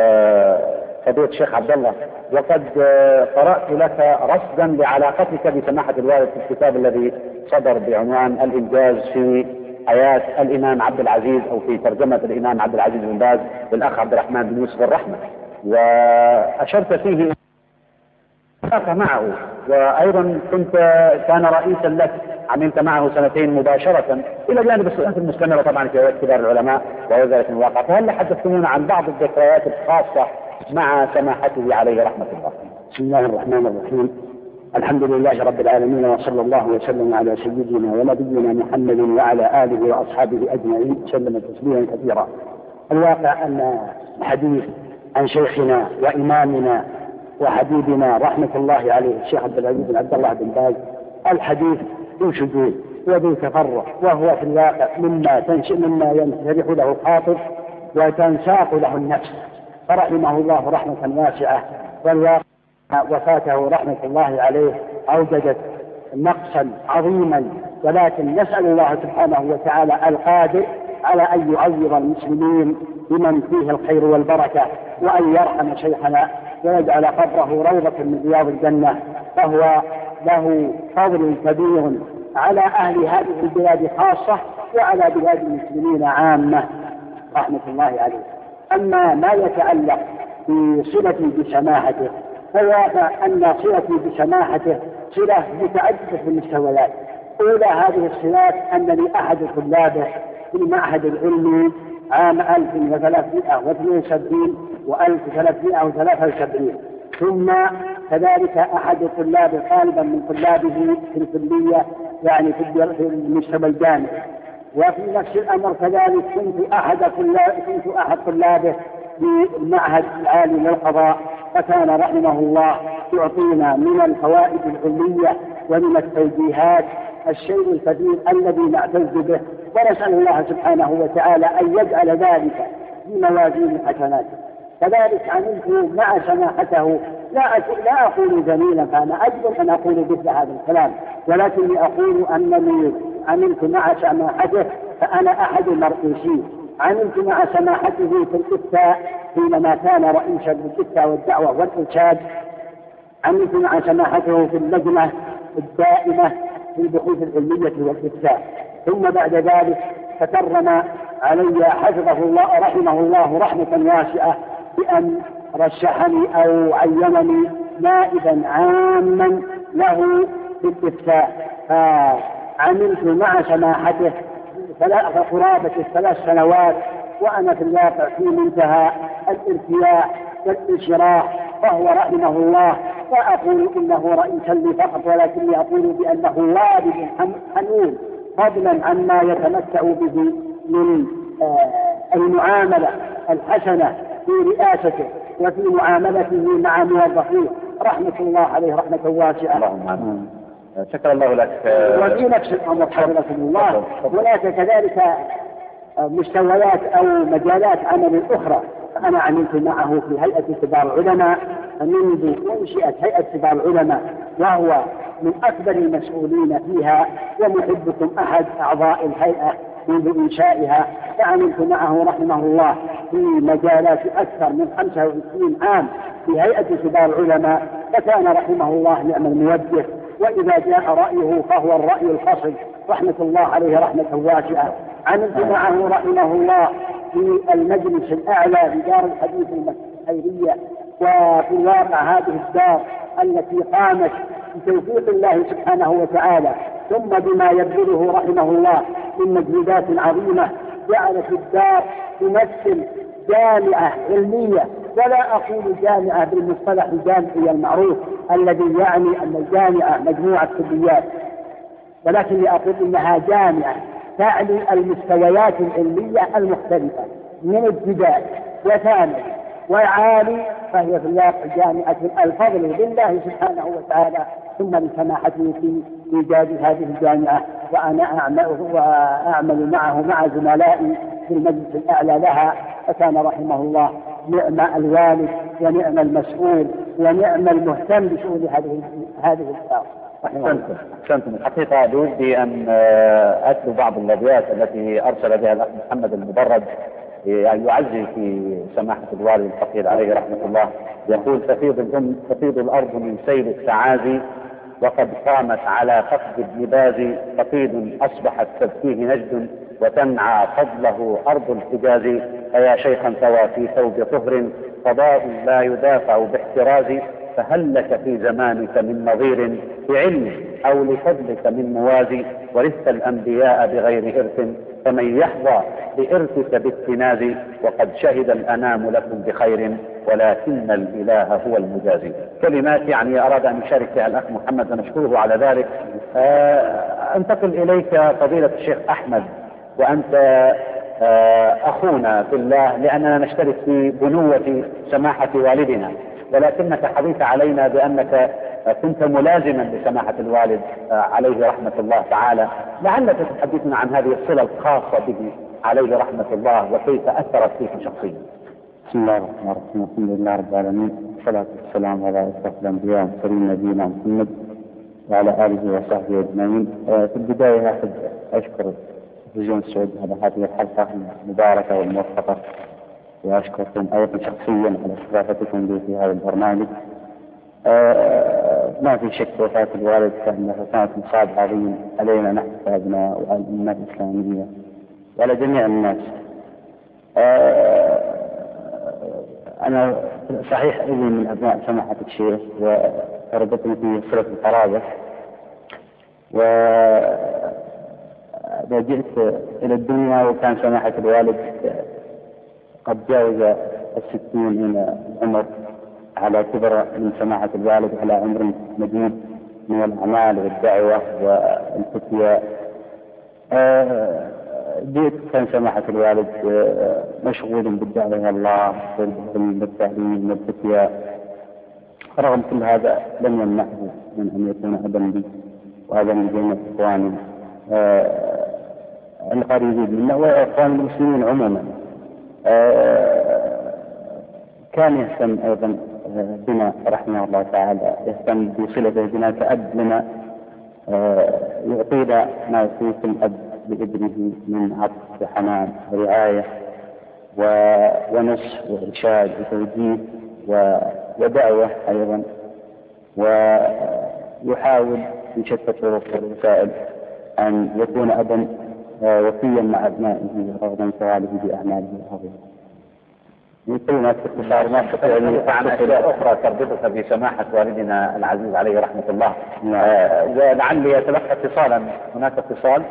فضيلة الشيخ عبد الله، وقد قرات لك رصدا لعلاقتك بسماحه الوالد في الكتاب الذي صدر بعنوان الانجاز في حياه الامام عبد العزيز، او في ترجمه الامام عبد العزيز بن باز للاخ عبد الرحمن بن يوسف الرحمه، واشرت فيه معه، وايضا كنت كان رئيسا لك، عملت معه سنتين مباشرة الى جانب السنوات المستمرة طبعا في هيئة كبار العلماء ووزارة الواقع. فهل حدثتمونا عن بعض الذكريات الخاصة مع سماحته عليه رحمة الله؟ بسم الله الرحمن الرحيم. الحمد لله رب العالمين، وصلى الله وسلم على سيدنا ونبينا محمد وعلى اله واصحابه اجمعين سلم تسليما كثيرا. الواقع ان الحديث عن شيخنا وامامنا وحبيبنا رحمة الله عليه الشيخ عبد العزيز بن عبد الله بن باز الحديث ذو شذوذ وذو تفرع، وهو في الواقع مما تنشئ مما ينشرح له الخاطر وتنساق له النفس، فرحمه الله رحمة واسعة. والواقع وفاته رحمة الله عليه أوجدت نقصا عظيما، ولكن نسأل الله سبحانه وتعالى القادر على أن يعوض المسلمين بمن فيه الخير والبركة، وأن يرحم شيخنا ويجعل قبره روضة من رياض الجنة، فهو له فضل كبير على أهل هذه البلاد خاصة وعلى بلاد المسلمين عامة رحمة الله عليه. أما ما يتعلق بصلتي بسماحته، فواقع أن صلتي بسماحته صلة متعددة المستويات. أولى هذه الصلات أنني أحد طلابه في المعهد العلمي عام ألف وثلاثمائة واثنين وسبعين وألف وثلاثمائة وثلاثة وسبعين، ثم كذلك أحد طلاب طالبا من طلابه في الكلية يعني في المستوى الجامعي. وفي نفس الأمر كذلك كنت أحد طلاب كنت أحد طلابه في المعهد العالي للقضاء، فكان رحمه الله يعطينا من الفوائد العلمية ومن التوجيهات الشيء الكثير الذي نعتز به، ونسأل الله سبحانه وتعالى أن يجعل ذلك في موازين حسناته. كذلك عملت مع سماحته، لا لا أقول جميلا، فأنا أجبر أن أقول مثل هذا الكلام، ولكني أقول أنني عملت مع سماحته فأنا أحد المرؤوسين. عملت مع سماحته في الإفتاء حينما كان رئيسا للإفتاء والدعوة والإرشاد. عملت مع سماحته في اللجنة الدائمة في البحوث العلمية والإفتاء. ثم بعد ذلك تكرم علي حفظه الله رحمه الله رحمة واسعة بأن رشحني أو عينني نائبا عاما له في الإفتاء. فعملت مع سماحته قرابة الثلاث سنوات، وأنا في الواقع في منتهى الارتياح والانشراح، فهو رحمه الله لا أقول إنه رئيسا لي فقط، ولكني أقول بأنه والد حنون، فضلا عما يتمتع به من المعاملة الحسنة في رئاسته وفي معاملته مع موظفيه، رحمة الله عليه رحمة واسعة. اللهم آمين. شكر الله لك. وفي نفس الأمر حفظكم الله هناك كذلك مستويات أو مجالات عمل أخرى. أنا عملت معه في هيئة كبار العلماء منذ أنشئت هيئة كبار العلماء، وهو من أكبر المسؤولين فيها ومحبكم أحد أعضاء الهيئة منذ إنشائها. فعملت معه رحمه الله في مجالات أكثر من خمسة وعشرين عام في هيئة كبار العلماء، فكان رحمه الله نعم الموجه، وإذا جاء رأيه فهو الرأي الفصل رحمة الله عليه رحمة واسعة. عملت معه رحمه الله في المجلس الأعلى بدار الحديث الخيرية، وفي الواقع هذه الدار التي قامت بتوفيق الله سبحانه وتعالى ثم بما يبذله رحمه الله من مجهودات عظيمة، جعلت الدار تمثل جامعة علمية، ولا أقول جامعة بالمصطلح الجامعي المعروف الذي يعني أن الجامعة مجموعة كليات، ولكن أقول إنها جامعة تعني المستويات العلمية المختلفة من ابتدائي وثانوي وعالي، فهي في الواقع جامعة الفضل لله سبحانه وتعالى ثم لسماحته في إيجاد هذه الجامعة. وأنا أعمل, وأعمل معه مع زملائي في المجلس الأعلى لها، فكان رحمه الله نعم الوالد ونعم المسؤول ونعم المهتم بشؤون هذه هذه الأسر. أحسنتم. الحقيقة بودي أن أتلو بعض الأبيات التي أرسل بها الأخ محمد المبرد يعزي في سماحة الوالد الفقيد عليه رحمة الله. يقول: تفيض الأم تفيض الأرض من سيل التعازي، وقد قامت على فقد ابن باز، فقيد أصبحت تبكيه نجد، وتنعى فضله أرض الحجاز. فيا شيخا ثوى في ثوب طهر، قضاء لا يدافع باحتراز، فهل لك في زمانك من نظير بعلم أو لفضلك من موازي؟ ورثت الأنبياء بغير إرث، فمن يحظى بإرثك بالتناز؟ وقد شهد الأنام لكم بخير، ولكن الإله هو المجازي. كلمات يعني أراد أن يشارك فيها الأخ محمد ونشكره على ذلك. أنتقل إليك فضيلة الشيخ أحمد، وأنت أخونا في الله، لأننا نشترك في بنوة سماحة والدنا، ولكنك حديث علينا بأنك كنت ملازما لسماحة الوالد عليه رحمة الله تعالى. لعلك تحدثنا عن هذه الصلة الخاصة به عليه رحمة الله، وكيف أثرت فيك شخصيا. بسم الله الرحمن الرحيم. الحمد لله رب العالمين، والصلاة والسلام على أشرف الأنبياء والمرسلين نبينا محمد وعلى آله وصحبه أجمعين. في البداية أحب أشكر تلفزيون السعودي على هذه الحلقة المباركة والموفقة، وأشكركم أيضا شخصيا على استضافتكم لي في هذا البرنامج. آه ما في شك وفاة الوالد كانت مصاب عظيم علينا نحن كأبناء وعلى الأمة الإسلامية وعلى جميع الناس. آه أنا صحيح ابن من أبناء سماحة الشيخ، وربطني في صلة القرابة، وجئت إلى الدنيا وكان سماحة الوالد قد جاوز الستين من العمر، على كبر من سماحة الوالد على عمر مديد من الأعمال والدعوة والفتية. جئت كان سماحة الوالد مشغول بالدعوة إلى الله والتعليم والفتية، رغم كل هذا لم يمنعه من أن يكون أبا لي وأبا لجميع إخواني القريبين منه وإخوان المسلمين عموما. كان يهتم أيضا بنا رحمه الله تعالى، يهتم بصلته بنا كأب لنا، يعطينا ما يعطيه الأب لابنه من عطف وحنان ورعاية ونصح وإرشاد وتوجيه ودعوة أيضا، ويحاول بشتى الطرق والوسائل أن يكون أبا وفيا مع أبنائه رغم انشغاله بأعماله العظيمة. كلمات باختصار ما تستطيع عن أشياء أخرى تربطك بسماحة والدنا العزيز عليه رحمة الله. ولعلي أتلقى اتصالا. هناك اتصال؟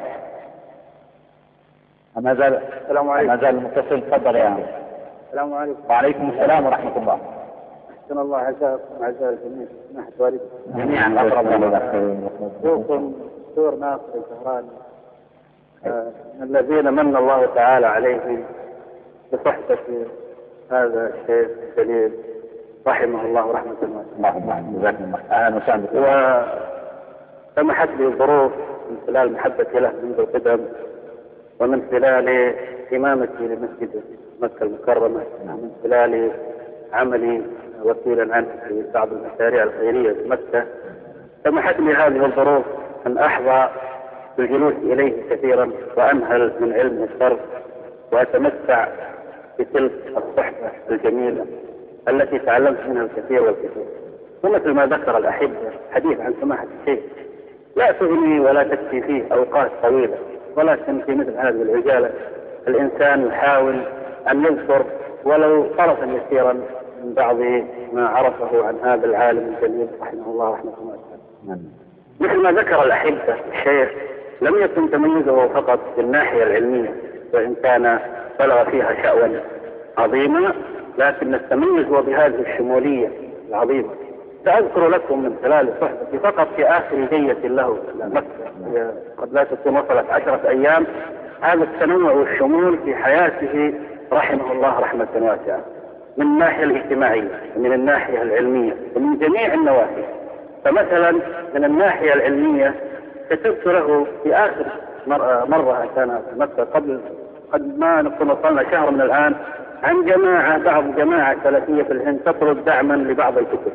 ما زال السلام عليكم. ما زال المتصل. تفضل يا عم. السلام عليكم. وعليكم السلام ورحمة الله. أحسن الله عزاكم وعزاء الجميع. سماحة والدكم جميعا أقرب الله. أخوكم دكتور ناصر الزهراني، من الذين من الله تعالى عليهم بصحبة هذا الشيخ الجليل رحمه الله رحمة الله. اللهم جزاكم الله. أهلا وسهلا. وسمحت لي الظروف من خلال محبتي له منذ القدم، ومن خلال إمامتي لمسجد مكة المكرمة، من خلال عملي وكيلا عنه في بعض المشاريع الخيرية في مكة، سمحت لي هذه الظروف أن أحظى بالجلوس إليه كثيرا وأنهل من علم الصرف وأتمتع بتلك الصحبة الجميلة التي تعلمت منها الكثير والكثير. ومثل ما ذكر الأحبة حديث عن سماحة الشيخ لا تغني ولا تكفي فيه أوقات طويلة، ولكن في مثل هذه العجالة الإنسان يحاول أن يذكر ولو طرفا يسيرا من بعض ما عرفه عن هذا العالم الجليل رحمه الله رحمه الله. مثل ما ذكر الأحبة الشيخ لم يكن تميزه فقط بالناحية العلمية، وإن كان بلغ فيها شأوا عظيما، لكن التميز هو بهذه الشمولية العظيمة. سأذكر لكم من خلال صحبتي فقط في آخر جية له مكة، قد لا تكون وصلت عشرة أيام، هذا التنوع والشمول في حياته رحمه الله رحمة واسعة، من الناحية الاجتماعية ومن الناحية العلمية ومن جميع النواحي. فمثلا من الناحية العلمية كتبت له في آخر مرة, مرة كان في مكة قبل قد ما نكون وصلنا شهر من الآن عن جماعة بعض جماعة سلفية في الهند تطلب دعما لبعض الكتب،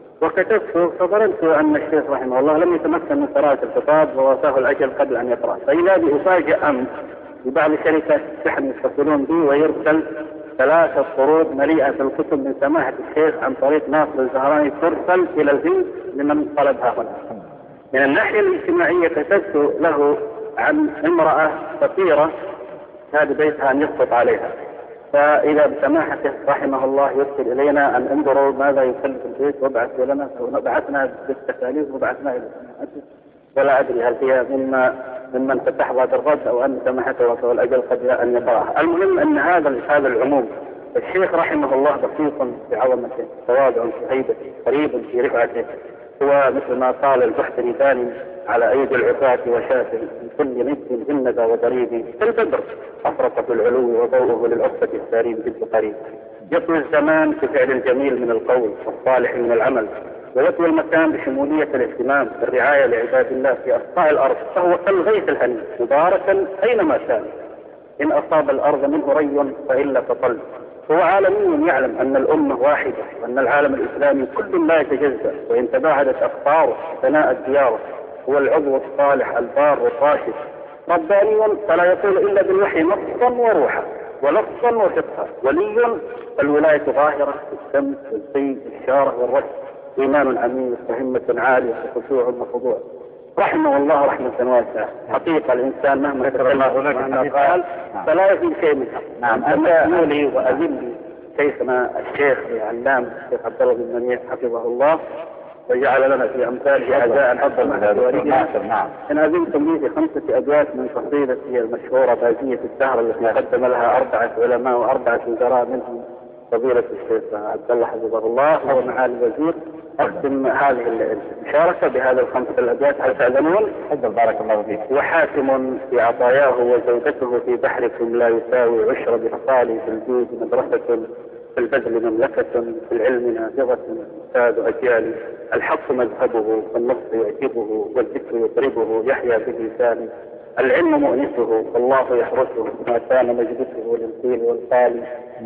وكتبت فظننت أن الشيخ رحمه الله لم يتمكن من قراءة الخطاب ووافاه الأجل قبل أن يقرأ، فإذا بأفاجأ أمس ببعض شركات الشحن يتصلون بي ويرسل ثلاثة طرود مليئة بالكتب من سماحة الشيخ عن طريق ناصر الزهراني ترسل إلى الهند لمن طلبها هنا. من الناحية الاجتماعية كتبت له عن امرأة فقيرة كاد بيتها أن يسقط عليها، فإذا بسماحته رحمه الله يرسل إلينا أن انظروا ماذا يكلف البيت وابعثوا لنا، وبعثنا بالتكاليف وبعثنا إلى سماحته، ولا أدري هل هي مما ممن تتحظى بالرد أو أن سماحته وصل الأجل قبل أن يقرأها. المهم أن هذا هذا العموم الشيخ رحمه الله بسيط في عظمته، تواضع في هيبته، قريب في رفعته، هو مثل ما قال البحتري ثاني على أيدي العفاة وشافه من كل نجم جنة وضريب كالبدر أفرط في العلو وضوءه للعصبة السارين جد قريب. يطوي الزمان بفعل الجميل من القول والصالح من العمل، ويطوي المكان بشمولية الاهتمام بالرعاية لعباد الله في أسطاع الأرض، فهو كالغيث الهني مباركا أينما كان، إن أصاب الأرض منه ري فإلا فطل. هو عالمي يعلم أن الأمة واحدة وأن العالم الإسلامي كل لا يتجزأ، وإن تباعدت أقطاره وتناءت دياره هو العضو الصالح البار الراشد. رباني فلا يقول إلا بالوحي نصا وروحا ولفظا وفقها، ولي الولاية ظاهرة الشمس والسيد الشارة والرشد، إيمان عميق وهمة عالية وخشوع وخضوع. رحمه الله رحمة واسعة. حقيقة الإنسان مهما تكلم قال فلا يفي شيء منها. نعم أنا لي وأذن شيخنا الشيخ العلام الشيخ عبد الله بن منيع حفظه الله وجعل لنا في أمثاله أعزاء أفضل من والدنا. إن أذنتم لي في خمسة أبيات من قصيدتي المشهورة بازية الدهر التي قدم لها أربعة علماء وأربعة وزراء منهم فضيلة الشيخ عبد الله حفظه الله هو معالي الوزير. أختم هذه المشاركة بهذا الخمسة الأبيات هل تعلمون؟ تفضل بارك الله فيك. وحاتم في عطاياه وزوجته في بحركم لا يساوي عشر بخصال في الجود مدرسة في البذل مملكة في العلم نافذة أستاذ أجيال الحق مذهبه والنص يعجبه والذكر يضربه يحيا بلسانه العلم مؤنسه والله يحرسه ما كان مجلسه للقيل والقال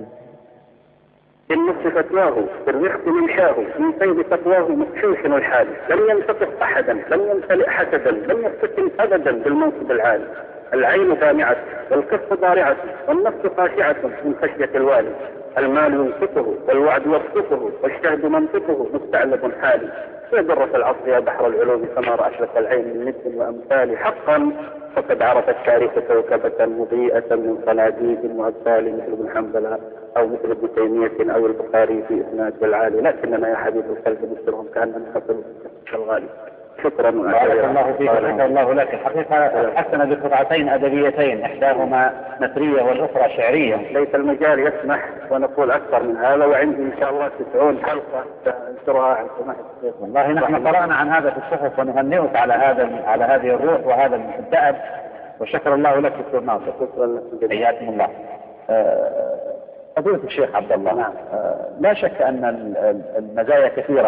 بالنص فتواه بالرفق منشاه من سيد تقواه مكشوش الحال لم ينتقص أحدا لم يمتلئ حسدا لم يفتتن أبدا بالمنصب العالي العين دامعة والكف ضارعة والنفس خاشعة من خشية الوالي المال ينفقه والوعد يصدقه والشهد منطقه مستعلب حالي يدر في العصر يا بحر العلوم كما رأشرف العين من ند وأمثال حقا فقد عرف التاريخ كوكبة مضيئة من صناديد وأبطال مثل ابن حنبلة أو مثل ابن تيمية أو البخاري في إسناد العالي لكننا يا حبيب القلب نسرهم كأننا حصل الغالي. شكرا بارك الله فيك وشكر الله لك. الحقيقة حسن بقطعتين أدبيتين إحداهما نثرية والأخرى شعرية. ليس المجال يسمح ونقول أكثر من هذا وعندي إن شاء الله تسعون حلقة انشرها عن سماحة الشيخ. والله نحن قرأنا عن هذا في الصحف ونهنئك على هذا على هذه الروح وهذا الدأب وشكر الله لك دكتور ناصر. شكرا حياكم الله. فضيلة الشيخ عبد الله نعم. لا شك أن المزايا كثيرة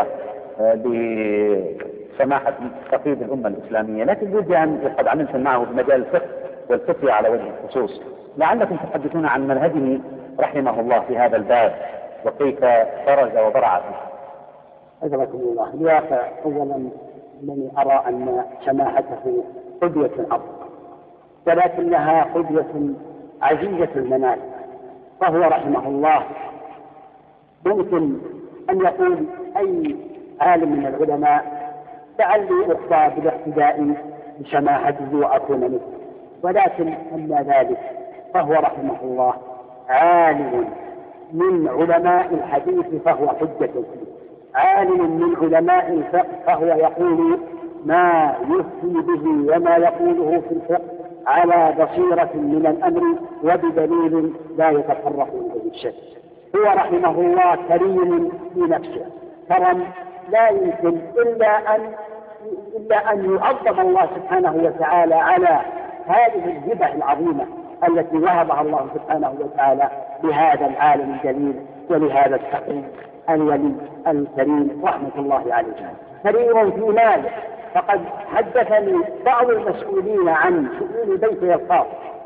بسماحة تقييد الأمة الإسلامية لكن ودي أن قد عملتم معه في مجال الفقه والفتية على وجه الخصوص لعلكم تحدثون عن منهجه رحمه الله في هذا الباب وكيف برز وبرع فيه. أجركم الله. الواقع أولا أنني أرى أن سماحته قدوة عظيمة ولكنها قدوة عزيزة المنال فهو رحمه الله ممكن أن يقول أي عالم من العلماء لعلي أخطأ بالاقتداء بسماحته وأكون مثله ولكن أما ذلك فهو رحمه الله عالم من علماء الحديث فهو حجة فيه عالم من علماء الفقه فهو يقول ما يفتي به وما يقوله في الفقه على بصيرة من الأمر وبدليل لا يتفرق به الشك. هو رحمه الله كريم في نفسه كرم لا يمكن إلا أن إلا أن يعظم الله سبحانه وتعالى على هذه الهبة العظيمة التي وهبها الله سبحانه وتعالى لهذا العالم الجليل ولهذا التقي الولي الكريم رحمة الله عليه. كريم في ماله فقد حدثني بعض المسؤولين عن شؤون بيته الخاص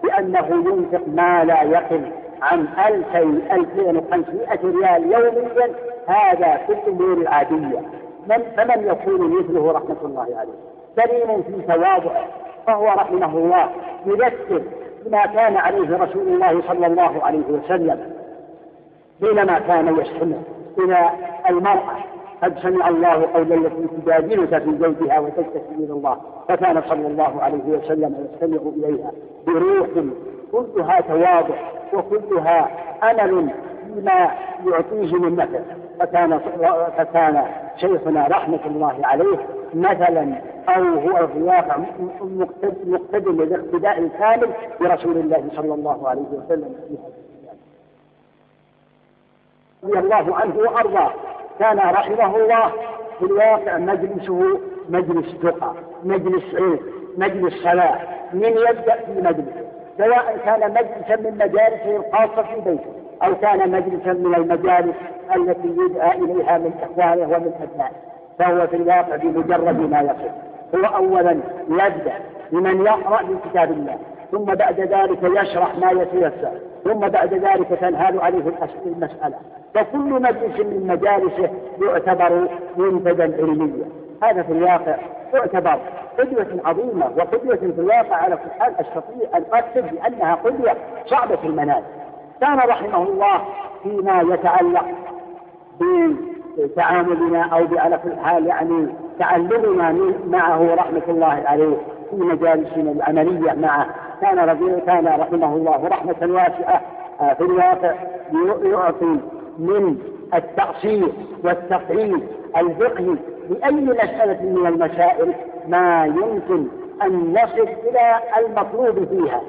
بأنه ينفق ما لا يقل عن ألفين وخمسمائة ريال يوميا، هذا في الأمور العادية. من فمن يكون مثله رحمة الله عليه سليم في تواضعه، فهو رحمه الله يذكر بما كان عليه رسول الله صلى الله عليه وسلم حينما كان يستمع إلى المرأة: قد سمع الله قول التي تجادلك في زوجها وتشتكي إلى الله، فكان صلى الله عليه وسلم يستمع إليها بروح كلها تواضع وكلها أمل فيما يعطيه من نفع. فكان فكان شيخنا رحمة الله عليه مثلا، أو هو في الواقع مقتدم للاقتداء الكامل برسول الله صلى الله عليه وسلم في هذا الإسلام رضي الله عنه وأرضاه. كان رحمه الله في الواقع مجلسه مجلس تقى، مجلس علم، مجلس صلاة. من يبدأ في مجلسه، سواء كان مجلسا من مجالسه الخاصة في بيته أو كان مجلسا من المجالس التي يدعى إليها من إخوانه ومن أبنائه، فهو في الواقع بمجرد ما يصل هو أولا يبدأ بمن يقرأ من كتاب الله، ثم بعد ذلك يشرح ما يتيسر، ثم بعد ذلك تنهال عليه المسألة. فكل مجلس من مجالسه يعتبر منتجا علميا. هذا في الواقع يعتبر قدوة عظيمة وقدوة في الواقع على كل حال أستطيع أن أكتب بأنها قدوة صعبة المنال. كان رحمه الله فيما يتعلق بتعاملنا أو على كل حال يعني تعلمنا معه رحمة الله عليه في مجالسنا العملية معه، كان رضي كان رحمه الله رحمة واسعة في الواقع يعطي من التأصيل والتقعيد الفقهي لأي مسألة من المسائل ما يمكن أن نصل إلى المطلوب فيها،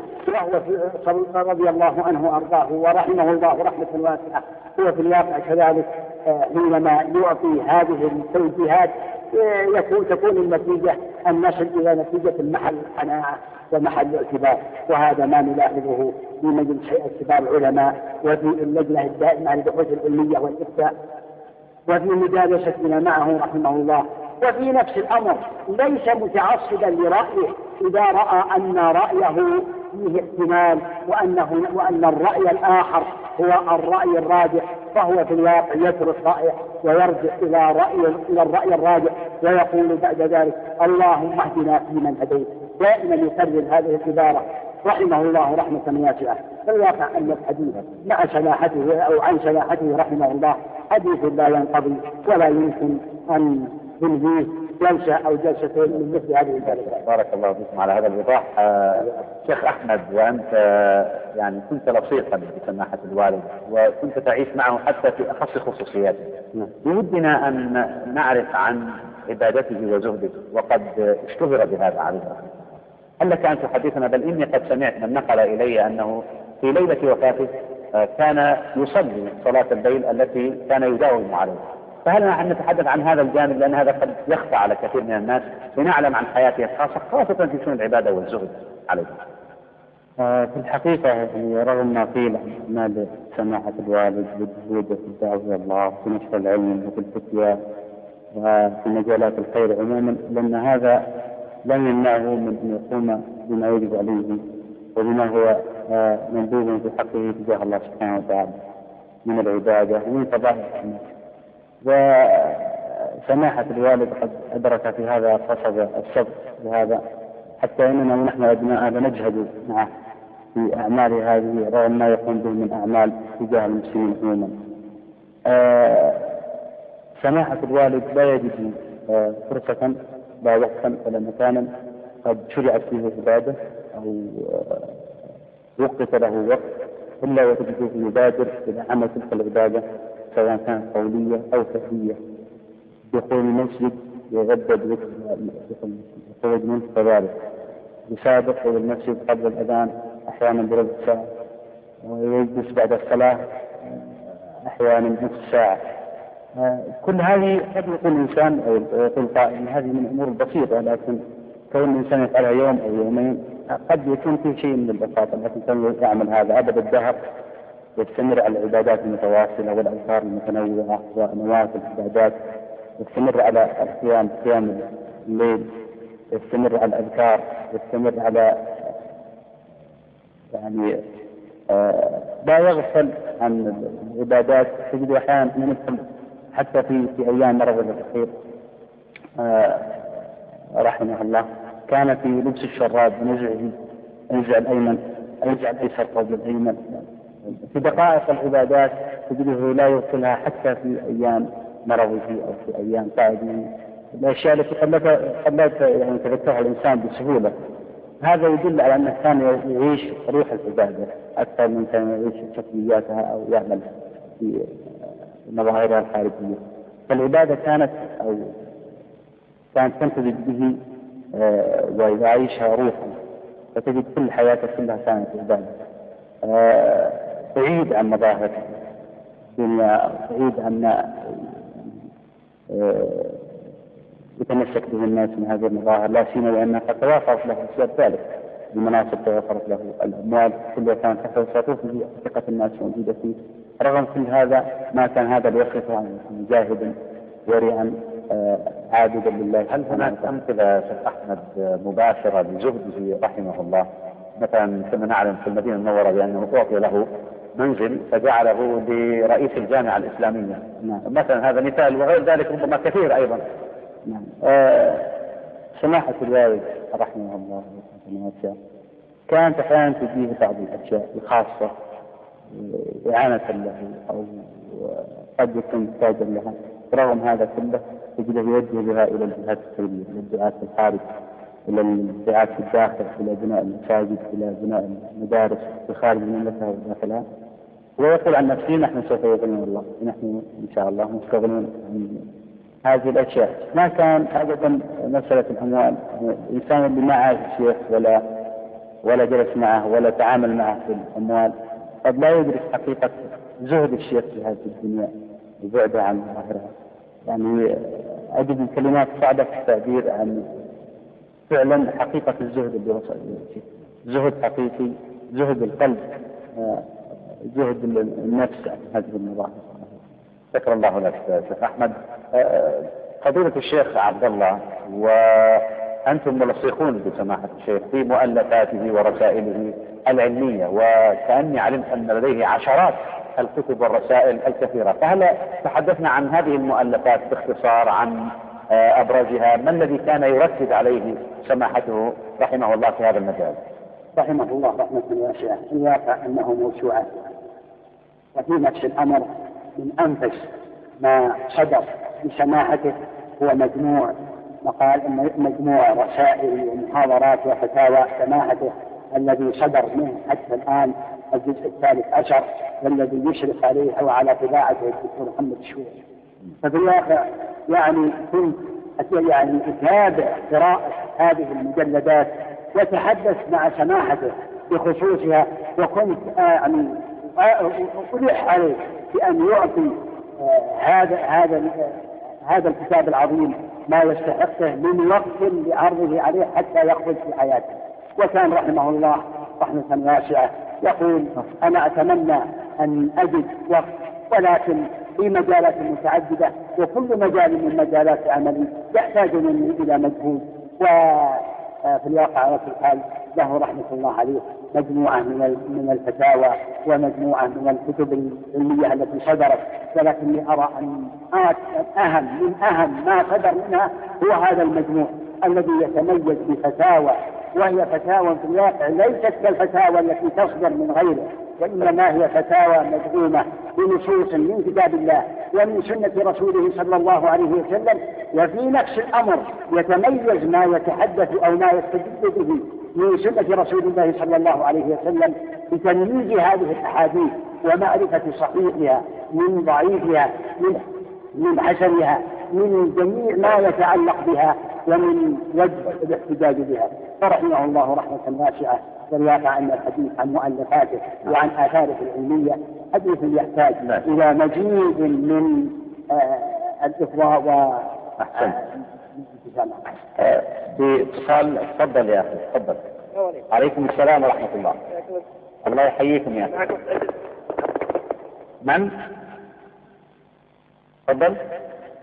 وهو رضي الله عنه وأرضاه ورحمه الله رحمة واسعة. هو في الواقع كذلك حينما يعطي هذه التوجيهات يكون تكون النتيجة أن نصل إلى نتيجة محل القناعة ومحل الاعتبار. وهذا ما نلاحظه في مجلس هيئة كبار العلماء وفي اللجنة الدائمة للبحوث العلمية والإفتاء وفي مجالستنا معه رحمه الله. وفي نفس الأمر ليس متعصبا لرأيه إذا رأى أن رأيه فيه احتمال وأنه وأن الرأي الآخر هو الرأي الراجح، فهو في الواقع يترك رأيه ويرجع إلى رأي إلى الرأي الراجح ويقول بعد ذلك: اللهم اهدنا فيمن هديت. دائما يكرر هذه العبارة رحمه الله رحمة واسعة. فالواقع أن الحديث مع سماحته أو عن سماحته رحمه الله حديث لا ينقضي ولا يمكن أن تنهيه جلسة أو جلستين من مثل هذه الجلسة. بارك الله فيكم على هذا الوضوح. آه شيخ أحمد، وأنت آه يعني كنت لصيقا بسماحة الوالد وكنت تعيش معه حتى في أخص خصوصياته، بودنا أن نعرف عن عبادته وزهده، وقد اشتهر بهذا عليه الرحمة. هل لك أن تحدثنا؟ بل إني قد سمعت من نقل إلي أنه في ليلة وفاته آه كان يصلي صلاة الليل التي كان يداوم عليها. فهل نحن نتحدث عن هذا الجانب لأن هذا قد يخفى على كثير من الناس لنعلم عن حياته الخاصة خاصة في شؤون العبادة والزهد عليه؟ آه في الحقيقة رغم ما قيل عن أعمال سماحة الوالد وجهوده في الدعوة إلى الله في نشر العلم وفي الفتيا وفي مجالات الخير عموما، لأن هذا لم يمنعه من أن يقوم بما يجب عليه وبما هو آه مندوب في حقه تجاه الله سبحانه وتعالى من العبادة ومن فضائل الناس. وسماحة الوالد قد أدرك في هذا قصد الصبر بهذا، حتى إننا ونحن أبناء لنجهد معه في أعمال هذه رغم ما يقوم به من أعمال تجاه المسلمين عموما. آه سماحة الوالد لا يجد آه فرصة لا وقتا ولا مكانا قد شرعت فيه عبادة أو آه وقت له وقت إلا وتجده يبادر إلى عمل تلك العبادة سواء كانت قولية أو فعلية. دخول المسجد يغدد يخرج منه كذلك، يسابق إلى المسجد قبل الأذان أحيانا بربع ساعة، ويجلس بعد الصلاة أحيانا نصف ساعة. كل هذه قد يقول الإنسان أو يقول قائل هذه من الأمور البسيطة، لكن كون الإنسان يفعلها يوم أو يومين قد يكون فيه شيء من البساطة، لكن كان يعمل هذا أبد الدهر يستمر على العبادات المتواصلة والأذكار المتنوعة ونوافل العبادات، يستمر على القيام قيام الليل، يستمر على الأذكار، يستمر على يعني آه لا يغفل عن العبادات. تجد أحيانا ندخل حتى في في أيام مرض الأخير آه رحمه الله كان في لبس الشراب ونزعه ينزع الأيمن ينزع الأيسر قبل الأيمن. في دقائق العبادات تجده لا يغفلها حتى في أيام مرضه أو في أيام تعبه. الأشياء التي قد لا يعني يتذكرها الإنسان بسهولة. هذا يدل على أنه كان يعيش روح العبادة أكثر من كان يعيش شكلياتها أو يعمل في مظاهرها الخارجية. فالعبادة كانت أو كانت تنتج به آه ويعيشها روحا، فتجد كل حياته كلها كانت عبادة آه بعيد عن مظاهر الدنيا، بعيد عن آه يتمسك به الناس من هذه المظاهر، لا سيما لأنها قد توافرت له أسباب ذلك، المناصب توافرت له، الأموال كلها كانت تحت سيطرته، ثقة الناس موجودة فيه. رغم كل هذا ما كان هذا ليصرفه عن مجاهدا ورعا عابدا لله. هل هناك أمثلة شيخ أحمد مباشرة لزهده رحمه الله؟ مثلا كما نعلم في المدينة المنورة بأنه أعطي له منزل فجعله لرئيس الجامعة الإسلامية. نعم. مثلا هذا مثال، وغير ذلك ربما كثير أيضا. نعم. آه سماحة الوالد رحمه الله كانت أحيانا تجيه بعض الأشياء الخاصة إعانة له أو قد يكون محتاجا لها. رغم هذا كله تجده يوجه بها إلى الجهات الخيرية، إلى الدعاة في الخارج، إلى الدعاة في الداخل، إلى بناء المساجد، إلى بناء المدارس في خارج المملكة وداخلها. ويقول عن نفسه نحن سوف يغنون الله، نحن إن شاء الله مستغنون عن هذه الأشياء. ما كان أبدا مسألة الأموال. الإنسان اللي ما عاش الشيخ ولا ولا جلس معه ولا تعامل معه في الأموال قد لا يدرك حقيقة زهد الشيخ في هذه الدنيا وبعده عن ظاهرها. يعني أجد الكلمات صعبة في التعبير عن فعلا حقيقة الزهد اللي وصل إليه. زهد حقيقي، زهد القلب، زهد النفس عن هذه المظاهر. شكرا الله لك شيخ أحمد. فضيلة الشيخ عبد الله، وأنتم ملصقون بسماحة الشيخ في مؤلفاته ورسائله العلمية، وكأني علمت أن لديه عشرات الكتب والرسائل الكثيرة، فهل تحدثنا عن هذه المؤلفات باختصار عن أبرزها؟ ما الذي كان يركز عليه سماحته رحمه الله في هذا المجال؟ رحمه الله رحمة واسعة. الواقع أنه موسوعة، وفي نفس الأمر من أنفس ما صدر بسماحته هو مجموع مقال مجموع رسائل ومحاضرات وفتاوى سماحته الذي صدر منه حتى الآن الجزء الثالث عشر، والذي يشرف عليه أو على طباعته الدكتور محمد الشوري. ففي الواقع يعني كنت يعني أتابع قراءة هذه المجلدات وتحدث مع سماحته بخصوصها، وكنت يعني ألح عليه بأن يعطي هذا هذا هذا الكتاب العظيم ما يستحقه من وقت لعرضه عليه حتى يقبل في حياته. وكان رحمه الله رحمة واسعة يقول: أنا أتمنى أن أجد وقت، ولكن في مجالات متعددة، وكل مجال من مجالات عملي يحتاج مني إلى مجهود. وفي الواقع وفي الحال له رحمة الله عليه مجموعة من من الفتاوى ومجموعة من الكتب العلمية التي صدرت، ولكني أرى أن أهم من أهم ما صدر منها هو هذا المجموع الذي يتميز بفتاوى، وهي فتاوى في الواقع ليست كالفتاوى التي تصدر من غيره، وإنما هي فتاوى مدعومة بنصوص من كتاب الله ومن سنة رسوله صلى الله عليه وسلم. وفي نفس الأمر يتميز ما يتحدث أو ما يستدل به من سنة رسول الله صلى الله عليه وسلم بتمييز هذه الأحاديث ومعرفة صحيحها من ضعيفها من من حسنها من جميع ما يتعلق بها ومن وجه الاحتجاج بها. فرحمه الله رحمة واسعة. والواقع أن الحديث عن مؤلفاته وعن آثاره العلمية حديث يحتاج إلى مزيد من آه الإفضاء و أحسن. آه باتصال. تفضل يا أخي، تفضل. عليكم السلام ورحمة الله. الله يحييكم يا أخي. من؟ تفضل.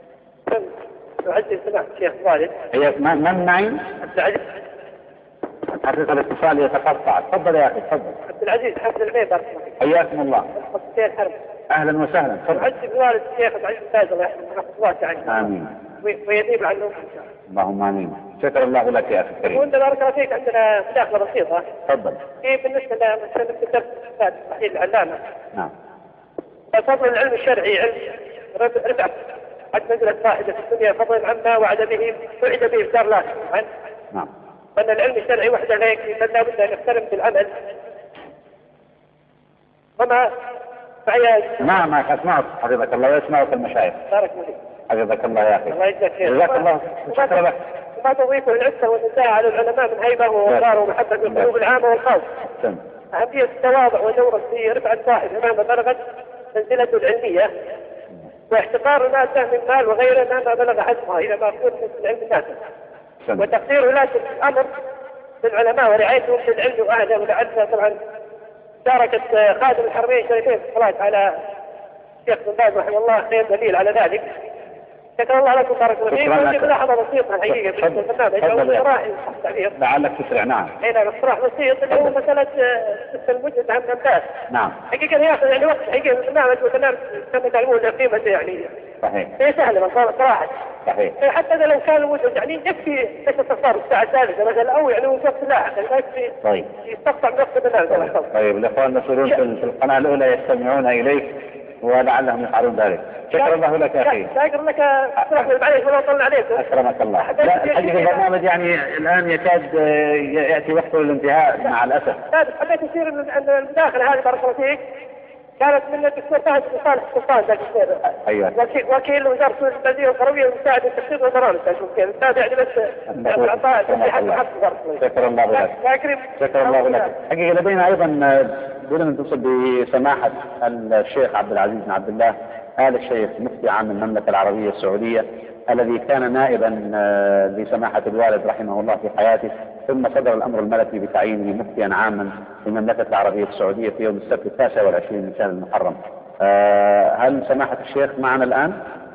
سعد سماحة الشيخ خالد. هي من معي؟ سعد. حقيقة الاتصال يتقطع. تفضل يا أخي تفضل. عبد العزيز حفظ البيت. حياكم الله. الخطير حرب. أهلا وسهلا. عز بوالد الشيخ عبد العزيز باز الله يحفظه واسع عنه. آمين. ويذيب عنه إن شاء الله. اللهم آمين. شكر الله لك يا أخي الكريم. وأنت بارك الله فيك عندنا مداخلة بسيطة. تفضل. إيه بالنسبة لمسألة الدرس الأستاذ وحيد العلامة. نعم. فضل العلم الشرعي علم رفع عد منزلة واحدة في الدنيا فضلا عما وعد به وعد به في دار الآخرة. نعم. وأن العلم الشرعي وحده لا يكفي بل لا بد أن يقترن بالعمل. وما معي ما ما أسمعك حفظك الله ويسمعك المشايخ. بارك الله فيك. حفظك الله يا أخي. الله يجزاك خير. جزاك الله شكرا لك. وما تضيف العفة والنزاهة على العلماء من هيبة ووقار ومحبة القلوب العامة والخاصة. أهمية التواضع ودورة في رفعة صاحب أمام بلغت منزلته العلمية واحتقار الناس من مال وغيره مما بلغ حجمها إلى ما يكون من العلم النافع. وتقدير ولاة الأمر للعلماء ورعايتهم للعلم وأهله ولعلها طبعا شاركت خادم الحرمين الشريفين في الصلاة على الشيخ بن باز رحمه الله خير دليل على ذلك. شكرا الله لكم بارك الله فيكم. ودي ملاحظة بسيطة الحقيقة بالنسبة للبرنامج أو إقراء التعبير. لعلك تسرع. نعم. أي نعم إقراء بسيط اللي هو مسألة المجد عن الناس. نعم. حقيقة ياخذ يعني وقت حقيقة البرنامج وكلام كما تعلمون قيمته يعني. صحيح. هي سهلة صراحة. صحيح. حتى إذا لو كان المجد يعني يكفي ليس تصار الساعة الثالثة مثلا أو يعني وقت لاحق ما يكفي. طيب. يستقطع نفس البرنامج. طيب الإخوان المسؤولون في القناة الأولى يستمعون إليك ولعلهم يفعلون ذلك. شكرا الله لك يا أخي. شاكر لك معليش ولا طلنا عليكم. أكرمك الله. لا الحقيقة البرنامج يعني الآن يكاد يأتي وقته للانتهاء مع الأسف. لا حبيت يصير المداخلة هذه بارك الله فيك كانت من الدكتور فهد بن صالح السلطان ذاك السنة. أيوة. وكيل وكيل وزارة البلدية والقروية ومساعد التخطيط والبرامج أشوف كذا. الأستاذ يعني بس العطاء تصليحات محفظة. شكرا الله لك. شكرا الله لك. حقيقة لدينا أيضا بدنا نتصل بسماحة الشيخ عبد العزيز بن عبد الله آل الشيخ مفتي عام المملكة العربية السعودية الذي كان نائبا لسماحة الوالد رحمه الله في حياته ثم صدر الأمر الملكي بتعيينه مفتيا عاما في المملكة العربية السعودية في يوم السبت التاسع والعشرين من شهر المحرم. هل سماحة الشيخ معنا الآن؟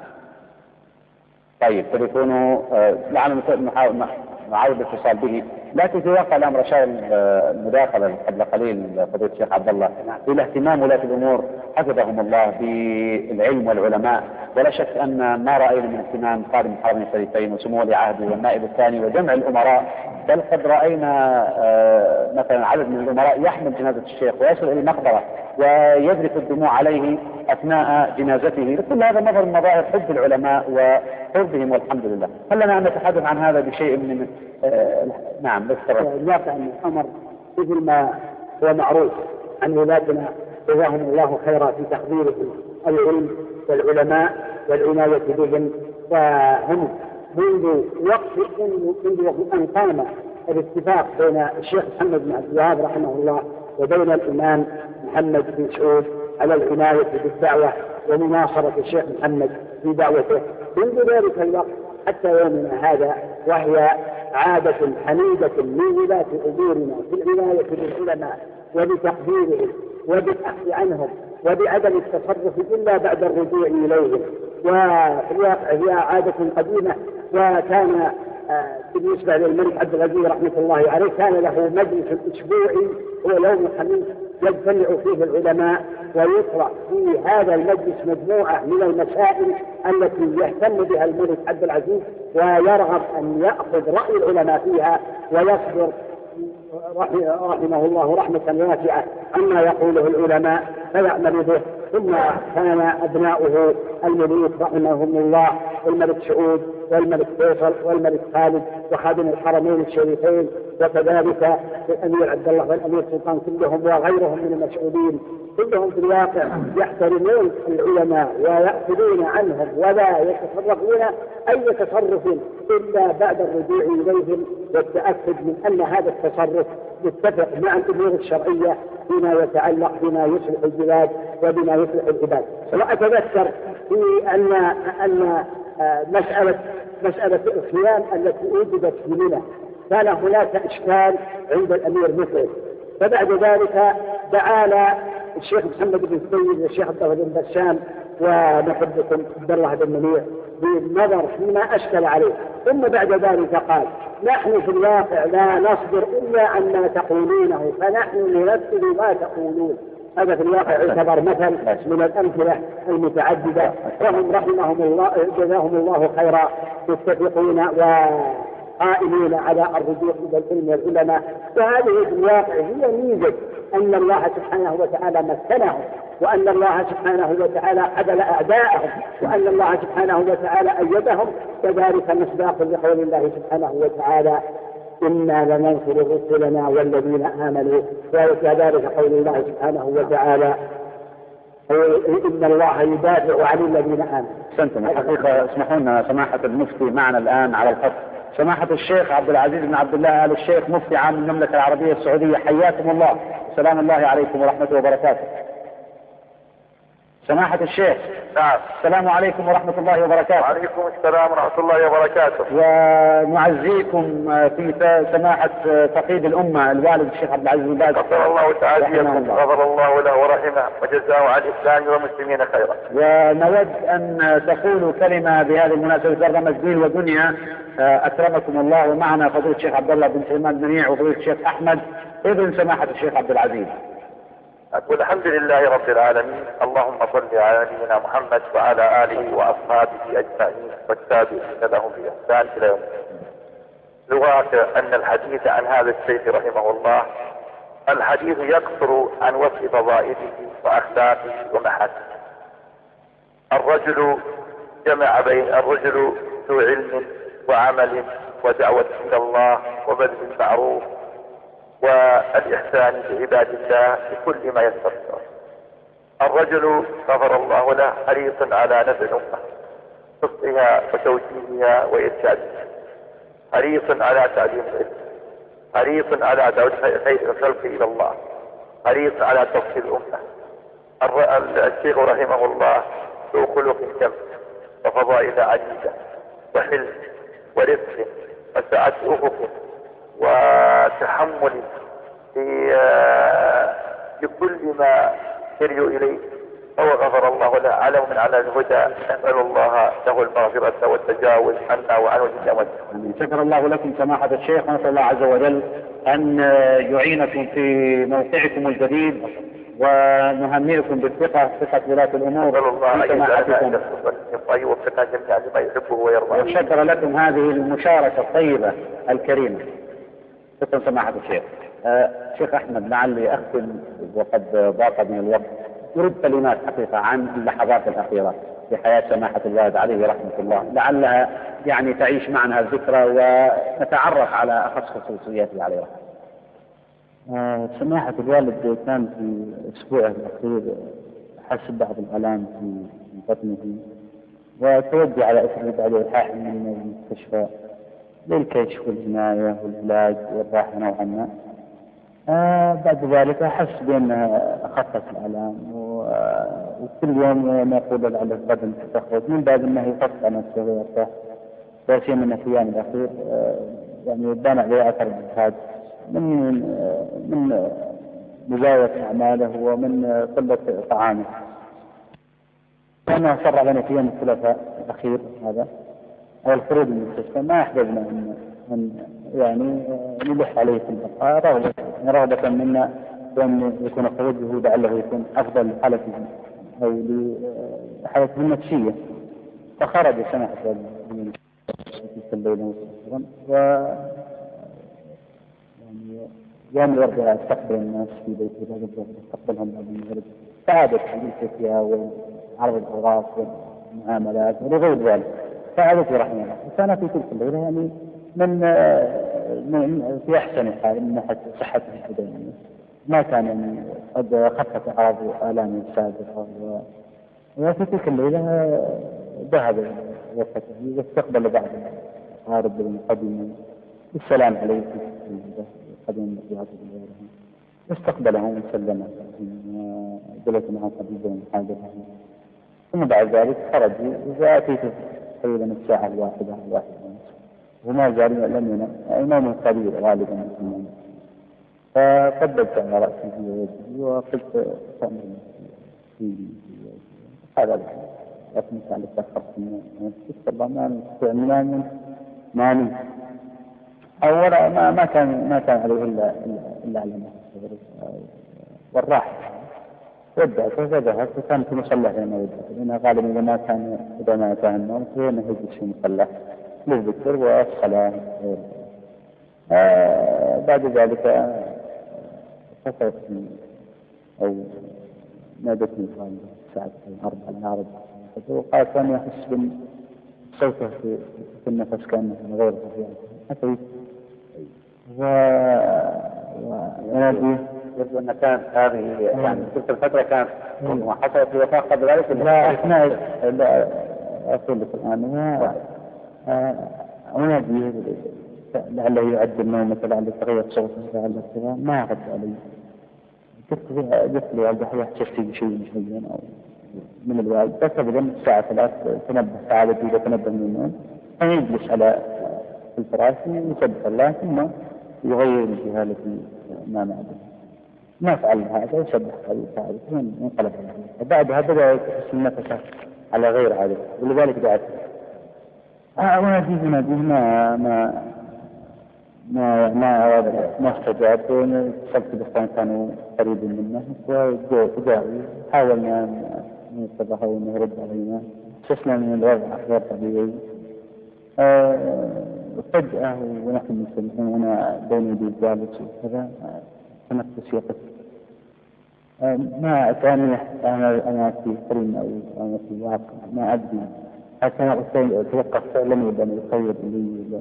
طيب تليفونه لعل نعاود الاتصال به، لكن في واقع الأمر أشار المداخلة قبل قليل فضيلة الشيخ عبد الله إلى اهتمام ولاة الأمور حفظهم الله بالعلم والعلماء، ولا شك أن ما رأينا من اهتمام قادم الحرمين الشريفين وسمو ولي عهده والنائب الثاني وجمع الأمراء، بل قد رأينا مثلا عدد من الأمراء يحمل جنازة الشيخ ويصل إلى المقبرة ويذرف الدموع عليه أثناء جنازته. كل هذا مظهر من مظاهر حب العلماء وحبهم والحمد لله. هل لنا أن نتحدث عن هذا بشيء من آه نعم بالترى. الواقع أن الأمر مثل ما هو معروف عن ولاتنا جزاهم الله خيرا في تقديرهم العلم والعلماء والعناية بهم، وهم منذ وقت منذ أن قام الاتفاق بين الشيخ محمد بن عبد الوهاب رحمه الله وبين الإمام محمد بن سعود على العناية بالدعوة ومناصرة الشيخ محمد في دعوته منذ ذلك الوقت حتى يومنا هذا، وهي عادة حميدة من ولاة أمورنا في العناية بالعلماء وبتقديرهم وبالأخذ عنهم وبعدم التصرف إلا بعد الرجوع إليهم. وفي الواقع هي عادة قديمة، وكان بالنسبة للملك عبد العزيز رحمة الله عليه كان له مجلس أسبوعي هو يوم الخميس يجتمع فيه العلماء ويطرح في هذا المجلس مجموعة من المسائل التي يهتم بها الملك عبد العزيز ويرغب أن يأخذ رأي العلماء فيها ويصبر رحمه الله رحمة واسعة عما يقوله العلماء فيعمل به. ثم كان أبناؤه الملوك رحمهم الله والملك سعود والملك فيصل والملك خالد وخادم الحرمين الشريفين وكذلك الأمير عبد الله والأمير سلطان كلهم وغيرهم من المسؤولين كلهم في الواقع يحترمون العلماء ويأخذون عنهم ولا يتصرفون أي تصرف إلا بعد الرجوع إليهم والتأكد من أن هذا التصرف يتفق مع الأمور الشرعية بما يتعلق بما يصلح البلاد وبما يصلح العباد. وأتذكر في أن أن مسألة مسألة الخيام التي وجدت في منى كان هناك إشكال عند الأمير مفعل، فبعد ذلك دعانا الشيخ محمد بن سيد والشيخ عبد الله بن بسام ومحبكم عبد الله بن منيع بالنظر فيما أشكل عليه، ثم بعد ذلك قال نحن في الواقع لا نصبر إلا عن ما تقولونه، فنحن ننفذ ما تقولون. هذا في الواقع يعتبر مثل من الأمثلة المتعددة، وهم رحمهم الله جزاهم الله خيرا متفقون وقائمين على الرجوع إلى العلم والعلماء. وهذه في الواقع هي ميزة أن الله سبحانه وتعالى مكنهم، وأن الله سبحانه وتعالى عدل أعداءهم، وأن الله سبحانه وتعالى أيدهم. كذلك مصداق لقول الله سبحانه وتعالى إنا لننصر رسلنا والذين آمنوا. وكذلك قول الله سبحانه وتعالى إن الله يدافع عن الذين آمنوا. أحسنتم. الحقيقة اسمحوا لنا سماحة المفتي معنا الآن على الخط، سماحة الشيخ عبد العزيز بن عبد الله آل الشيخ مفتي عام المملكة العربية السعودية، حياكم الله، سلام الله عليكم ورحمته وبركاته. سماحة الشيخ. نعم. السلام عليكم ورحمة الله وبركاته. وعليكم السلام ورحمة الله وبركاته. ونعزيكم في سماحة فقيد الأمة الوالد الشيخ عبد العزيز بن باز، غفر الله تعالى، غفر الله له ورحمه وجزاه عن الإسلام والمسلمين خيرا. ونود أن تقولوا كلمة بهذه المناسبة برنامج دين ودنيا. أكرمكم الله، ومعنا فضيلة الشيخ عبد الله بن سليمان بنيع وفضيلة الشيخ أحمد ابن سماحة الشيخ عبد العزيز. أقول الحمد لله رب العالمين، اللهم صل على نبينا محمد وعلى آله وأصحابه أجمعين والتابعين لهم بإحسان إلى يوم الدين. لغاك أن الحديث عن هذا الشيخ رحمه الله الحديث يقصر عن وصف فضائله وأخلاقه ومحاسنه. الرجل جمع بين الرجل ذو علم وعمل ودعوة إلى الله وبذل المعروف والإحسان لعباد الله بكل ما يستطيع. الرجل غفر الله له حريص على نفع الأمة، نصحها وتوجيهها وإرشادها، حريص على تعليم العلم، حريص على دعوة خير الخلق إلى الله، حريص على توصيل الأمة. الشيخ رحمه الله ذو خلق جم وفضائل عديدة وحلم ورفق وسعة أفق وتحمل لكل ما يرجو إليه، هو غفر الله له علم من على الهدى. نسأل الله له المغفرة والتجاوز عنا وعنه الجنة. شكر الله لكم سماحة الشيخ، ونسأل الله عز وجل أن يعينكم في موقعكم الجديد، ونهنئكم بالثقة، ثقة ولاة الأمور. نسأل الله أن يجعلنا ويوفقنا جميعا لما يحبه ويرضاه. وشكر لكم هذه المشاركة الطيبة الكريمة. شكرا سماحة الشيخ. آه شيخ أحمد، لعلي أختم وقد ضاق من الوقت، أريد كلمات حقيقة عن اللحظات الأخيرة في حياة سماحة الوالد عليه رحمة الله، لعلها يعني تعيش معنا الذكرى ونتعرف على أخص خصوصياته عليه رحمة الله. آه سماحة الوالد كان في أسبوعه الأخير حس بعض الآلام في بطنه، وتوجه على أثر بعد إلحاح من المستشفى للكشف والعناية والعلاج والراحة نوعا ما. آه بعد ذلك أحس بأنها أخفت الآلام، وكل يوم يقول لعله غدا تخرج، من باب أنه يخفف عن نفسه ويرتاح، لا سيما أن في الأيام الأخير آه يعني بان عليه أثر الجهاد من آه من مزاولة أعماله ومن آه قلة طعامه. كان صر علينا في يوم الثلاثاء الأخير هذا أو الخروج من المستشفى، ما أحببنا أن أن يعني نلح عليه في البقاء رغبة رغبة منا بأن يكون خروجه لعله يكون أفضل لحالته أو لحالته النفسية. فخرج سماحة من الليل و يعني يوم الأربعاء استقبل الناس في بيته، استقبلهم بعد المغرب، فعادت الفتية وعرض الأوراق والمعاملات ولغير ذلك، فعادت رحمه الله. وكان في تلك الليلة يعني من, من في أحسن حال من ناحية صحته البدنية، ما كان يعني قد خفت أعراض آلامه السابقة. وفي تلك الليلة ذهب وفته واستقبل بعض الأقارب المقدمين بالسلام عليكم قدم المسيحات وغيرهم، واستقبلهم وسلم وجلس معهم قبيلا محاضرهم. ثم بعد ذلك خرجوا وأتيت تقريبا الساعة الواحدة الواحدة وما زال لم ينام، إمامه قليل غالبا. فقبلت على رأسه ويده وقلت تأمر في هذا لكن كان تأخرت من الله ما نستطيع منام ما أولا ما ما كان ما كان عليه إلا إلا على والراحة ودعت فذهبت وكان في مصلى لما ودعت لأن غالبا إذا ما كان إذا ما أتاه النوم فإنه يجلس في مصلى للذكر والصلاة. آه بعد ذلك فصلت أو نادتني الساعة الأربعة العرب وقال كان يحس بصوته في في النفس كأنه غير طبيعي و ونادي يبدو أن كانت هذه يعني تلك الفترة كانت وحصلت في وفاة قبل ذلك. لا أثناء لا أقول لك الآن أنادي لعله يعد النوم لعله تغير صوته لعله كذا ما رد علي. قلت قلت له هل يحتجت بشيء معين أو من الوالد بس أبدا الساعة ثلاث تنبه سعادتي إذا تنبه من النوم فيجلس على الفراش ويسبح الله ثم يغير الجهة التي ما معه ما فعل هذا يسبح الله سعادته وانقلب عليه. وبعدها بدأ يحس النفس على غير عادته ولذلك دعت وناديه ناديه ما ما ما ما ما استجاب واتصلت بإخوان كانوا قريبين منه ودعوا حاولنا أن نتبعه ونرد علينا حسنا من الوضع غير طبيعي. فجأة ونحن نسمعون هنا بين يدي الجالس وكذا تنفس يقف ما أتاني أنا أنا في حلم أو أنا في واقع ما أدري حتى أتوقف فعلا وأنا يخير لي.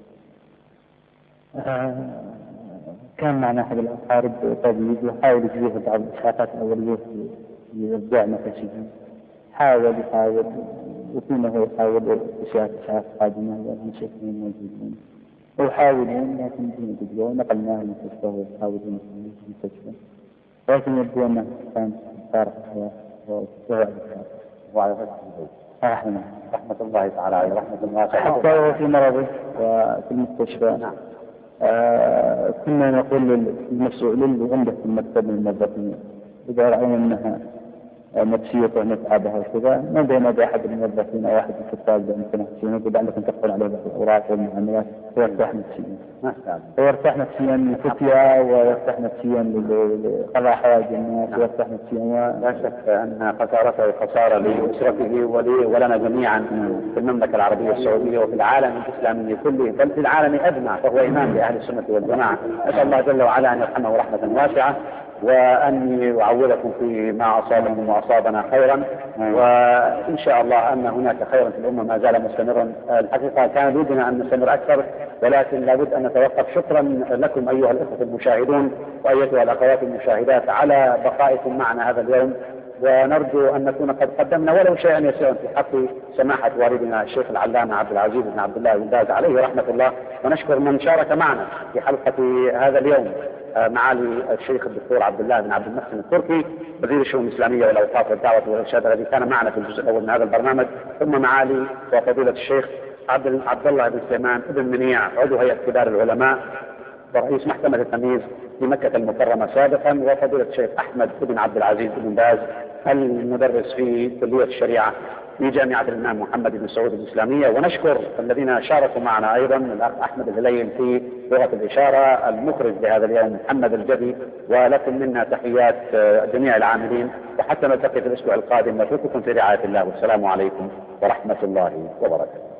آه كان معنا أحد الأقارب طبيب وحاول يجيه بعض الإسعافات الأولية لإرجاع نفسه حاول يحاول وفيما هو يحاول إشاعة إسعاف قادمة والمشاكل موجودين ويحاولون لكن دون تجربة ونقلناه للمستشفى ويحاولون في المستشفى لكن يبدو أنه كان صار حياة وعلى رحمة رحمة الله تعالى عليه رحمة الله حتى هو في مرضه وفي المستشفى. نعم. آه كنا نقول للمسؤولين اللي عنده في المكتب من الموظفين إذا رأينا أنها نفسيته متعبة وكذا ما بين أحد الموظفين أو أحد الكتاب بأمكانه نفسيا يقول لعلكم تقبل عليه بعض الأوراق والمعاملات ويرتاح نفسيا. ويرتاح نفسيا للفتية ويرتاح نفسيا لقضاء حوائج الناس ويرتاح نفسيا. لا شك أن خسارته خسارة لأسرته ولي ولنا جميعا في المملكة العربية السعودية وفي العالم الإسلامي كله بل في العالم أجمع فهو إمام لأهل السنة والجماعة. نسأل الله جل وعلا أن يرحمه رحمة واسعة وأن يعوضكم فيما أصابكم وأصابنا خيرا وإن شاء الله أن هناك خيرا في الأمة ما زال مستمرا. الحقيقة كان بودنا أن نستمر أكثر ولكن لابد أن نتوقف. شكرا لكم أيها الأخوة المشاهدون وأيتها الأخوات المشاهدات على بقائكم معنا هذا اليوم ونرجو أن نكون قد قدمنا ولو شيئا يسيرا في حق سماحة والدنا الشيخ العلامة عبد العزيز بن عبد الله بن باز عليه رحمة الله. ونشكر من شارك معنا في حلقة هذا اليوم معالي الشيخ الدكتور عبد الله بن عبد المحسن التركي وزير الشؤون الإسلامية والأوقاف والدعوة والإرشاد الذي كان معنا في الجزء الأول من هذا البرنامج ثم معالي وفضيلة الشيخ عبد عبد الله بن سليمان بن منيع عضو هيئة كبار العلماء ورئيس محكمة التمييز في مكة المكرمة سابقا وفضيلة الشيخ أحمد بن عبد العزيز بن باز المدرس في كلية الشريعة في جامعة الإمام محمد بن سعود الإسلامية. ونشكر الذين شاركوا معنا أيضا الأخ أحمد الهليل في لغة الإشارة المخرج لهذا اليوم محمد الجدي ولكم منا تحيات جميع العاملين وحتى نلتقي في الأسبوع القادم نترككم في رعاية الله والسلام عليكم ورحمة الله وبركاته.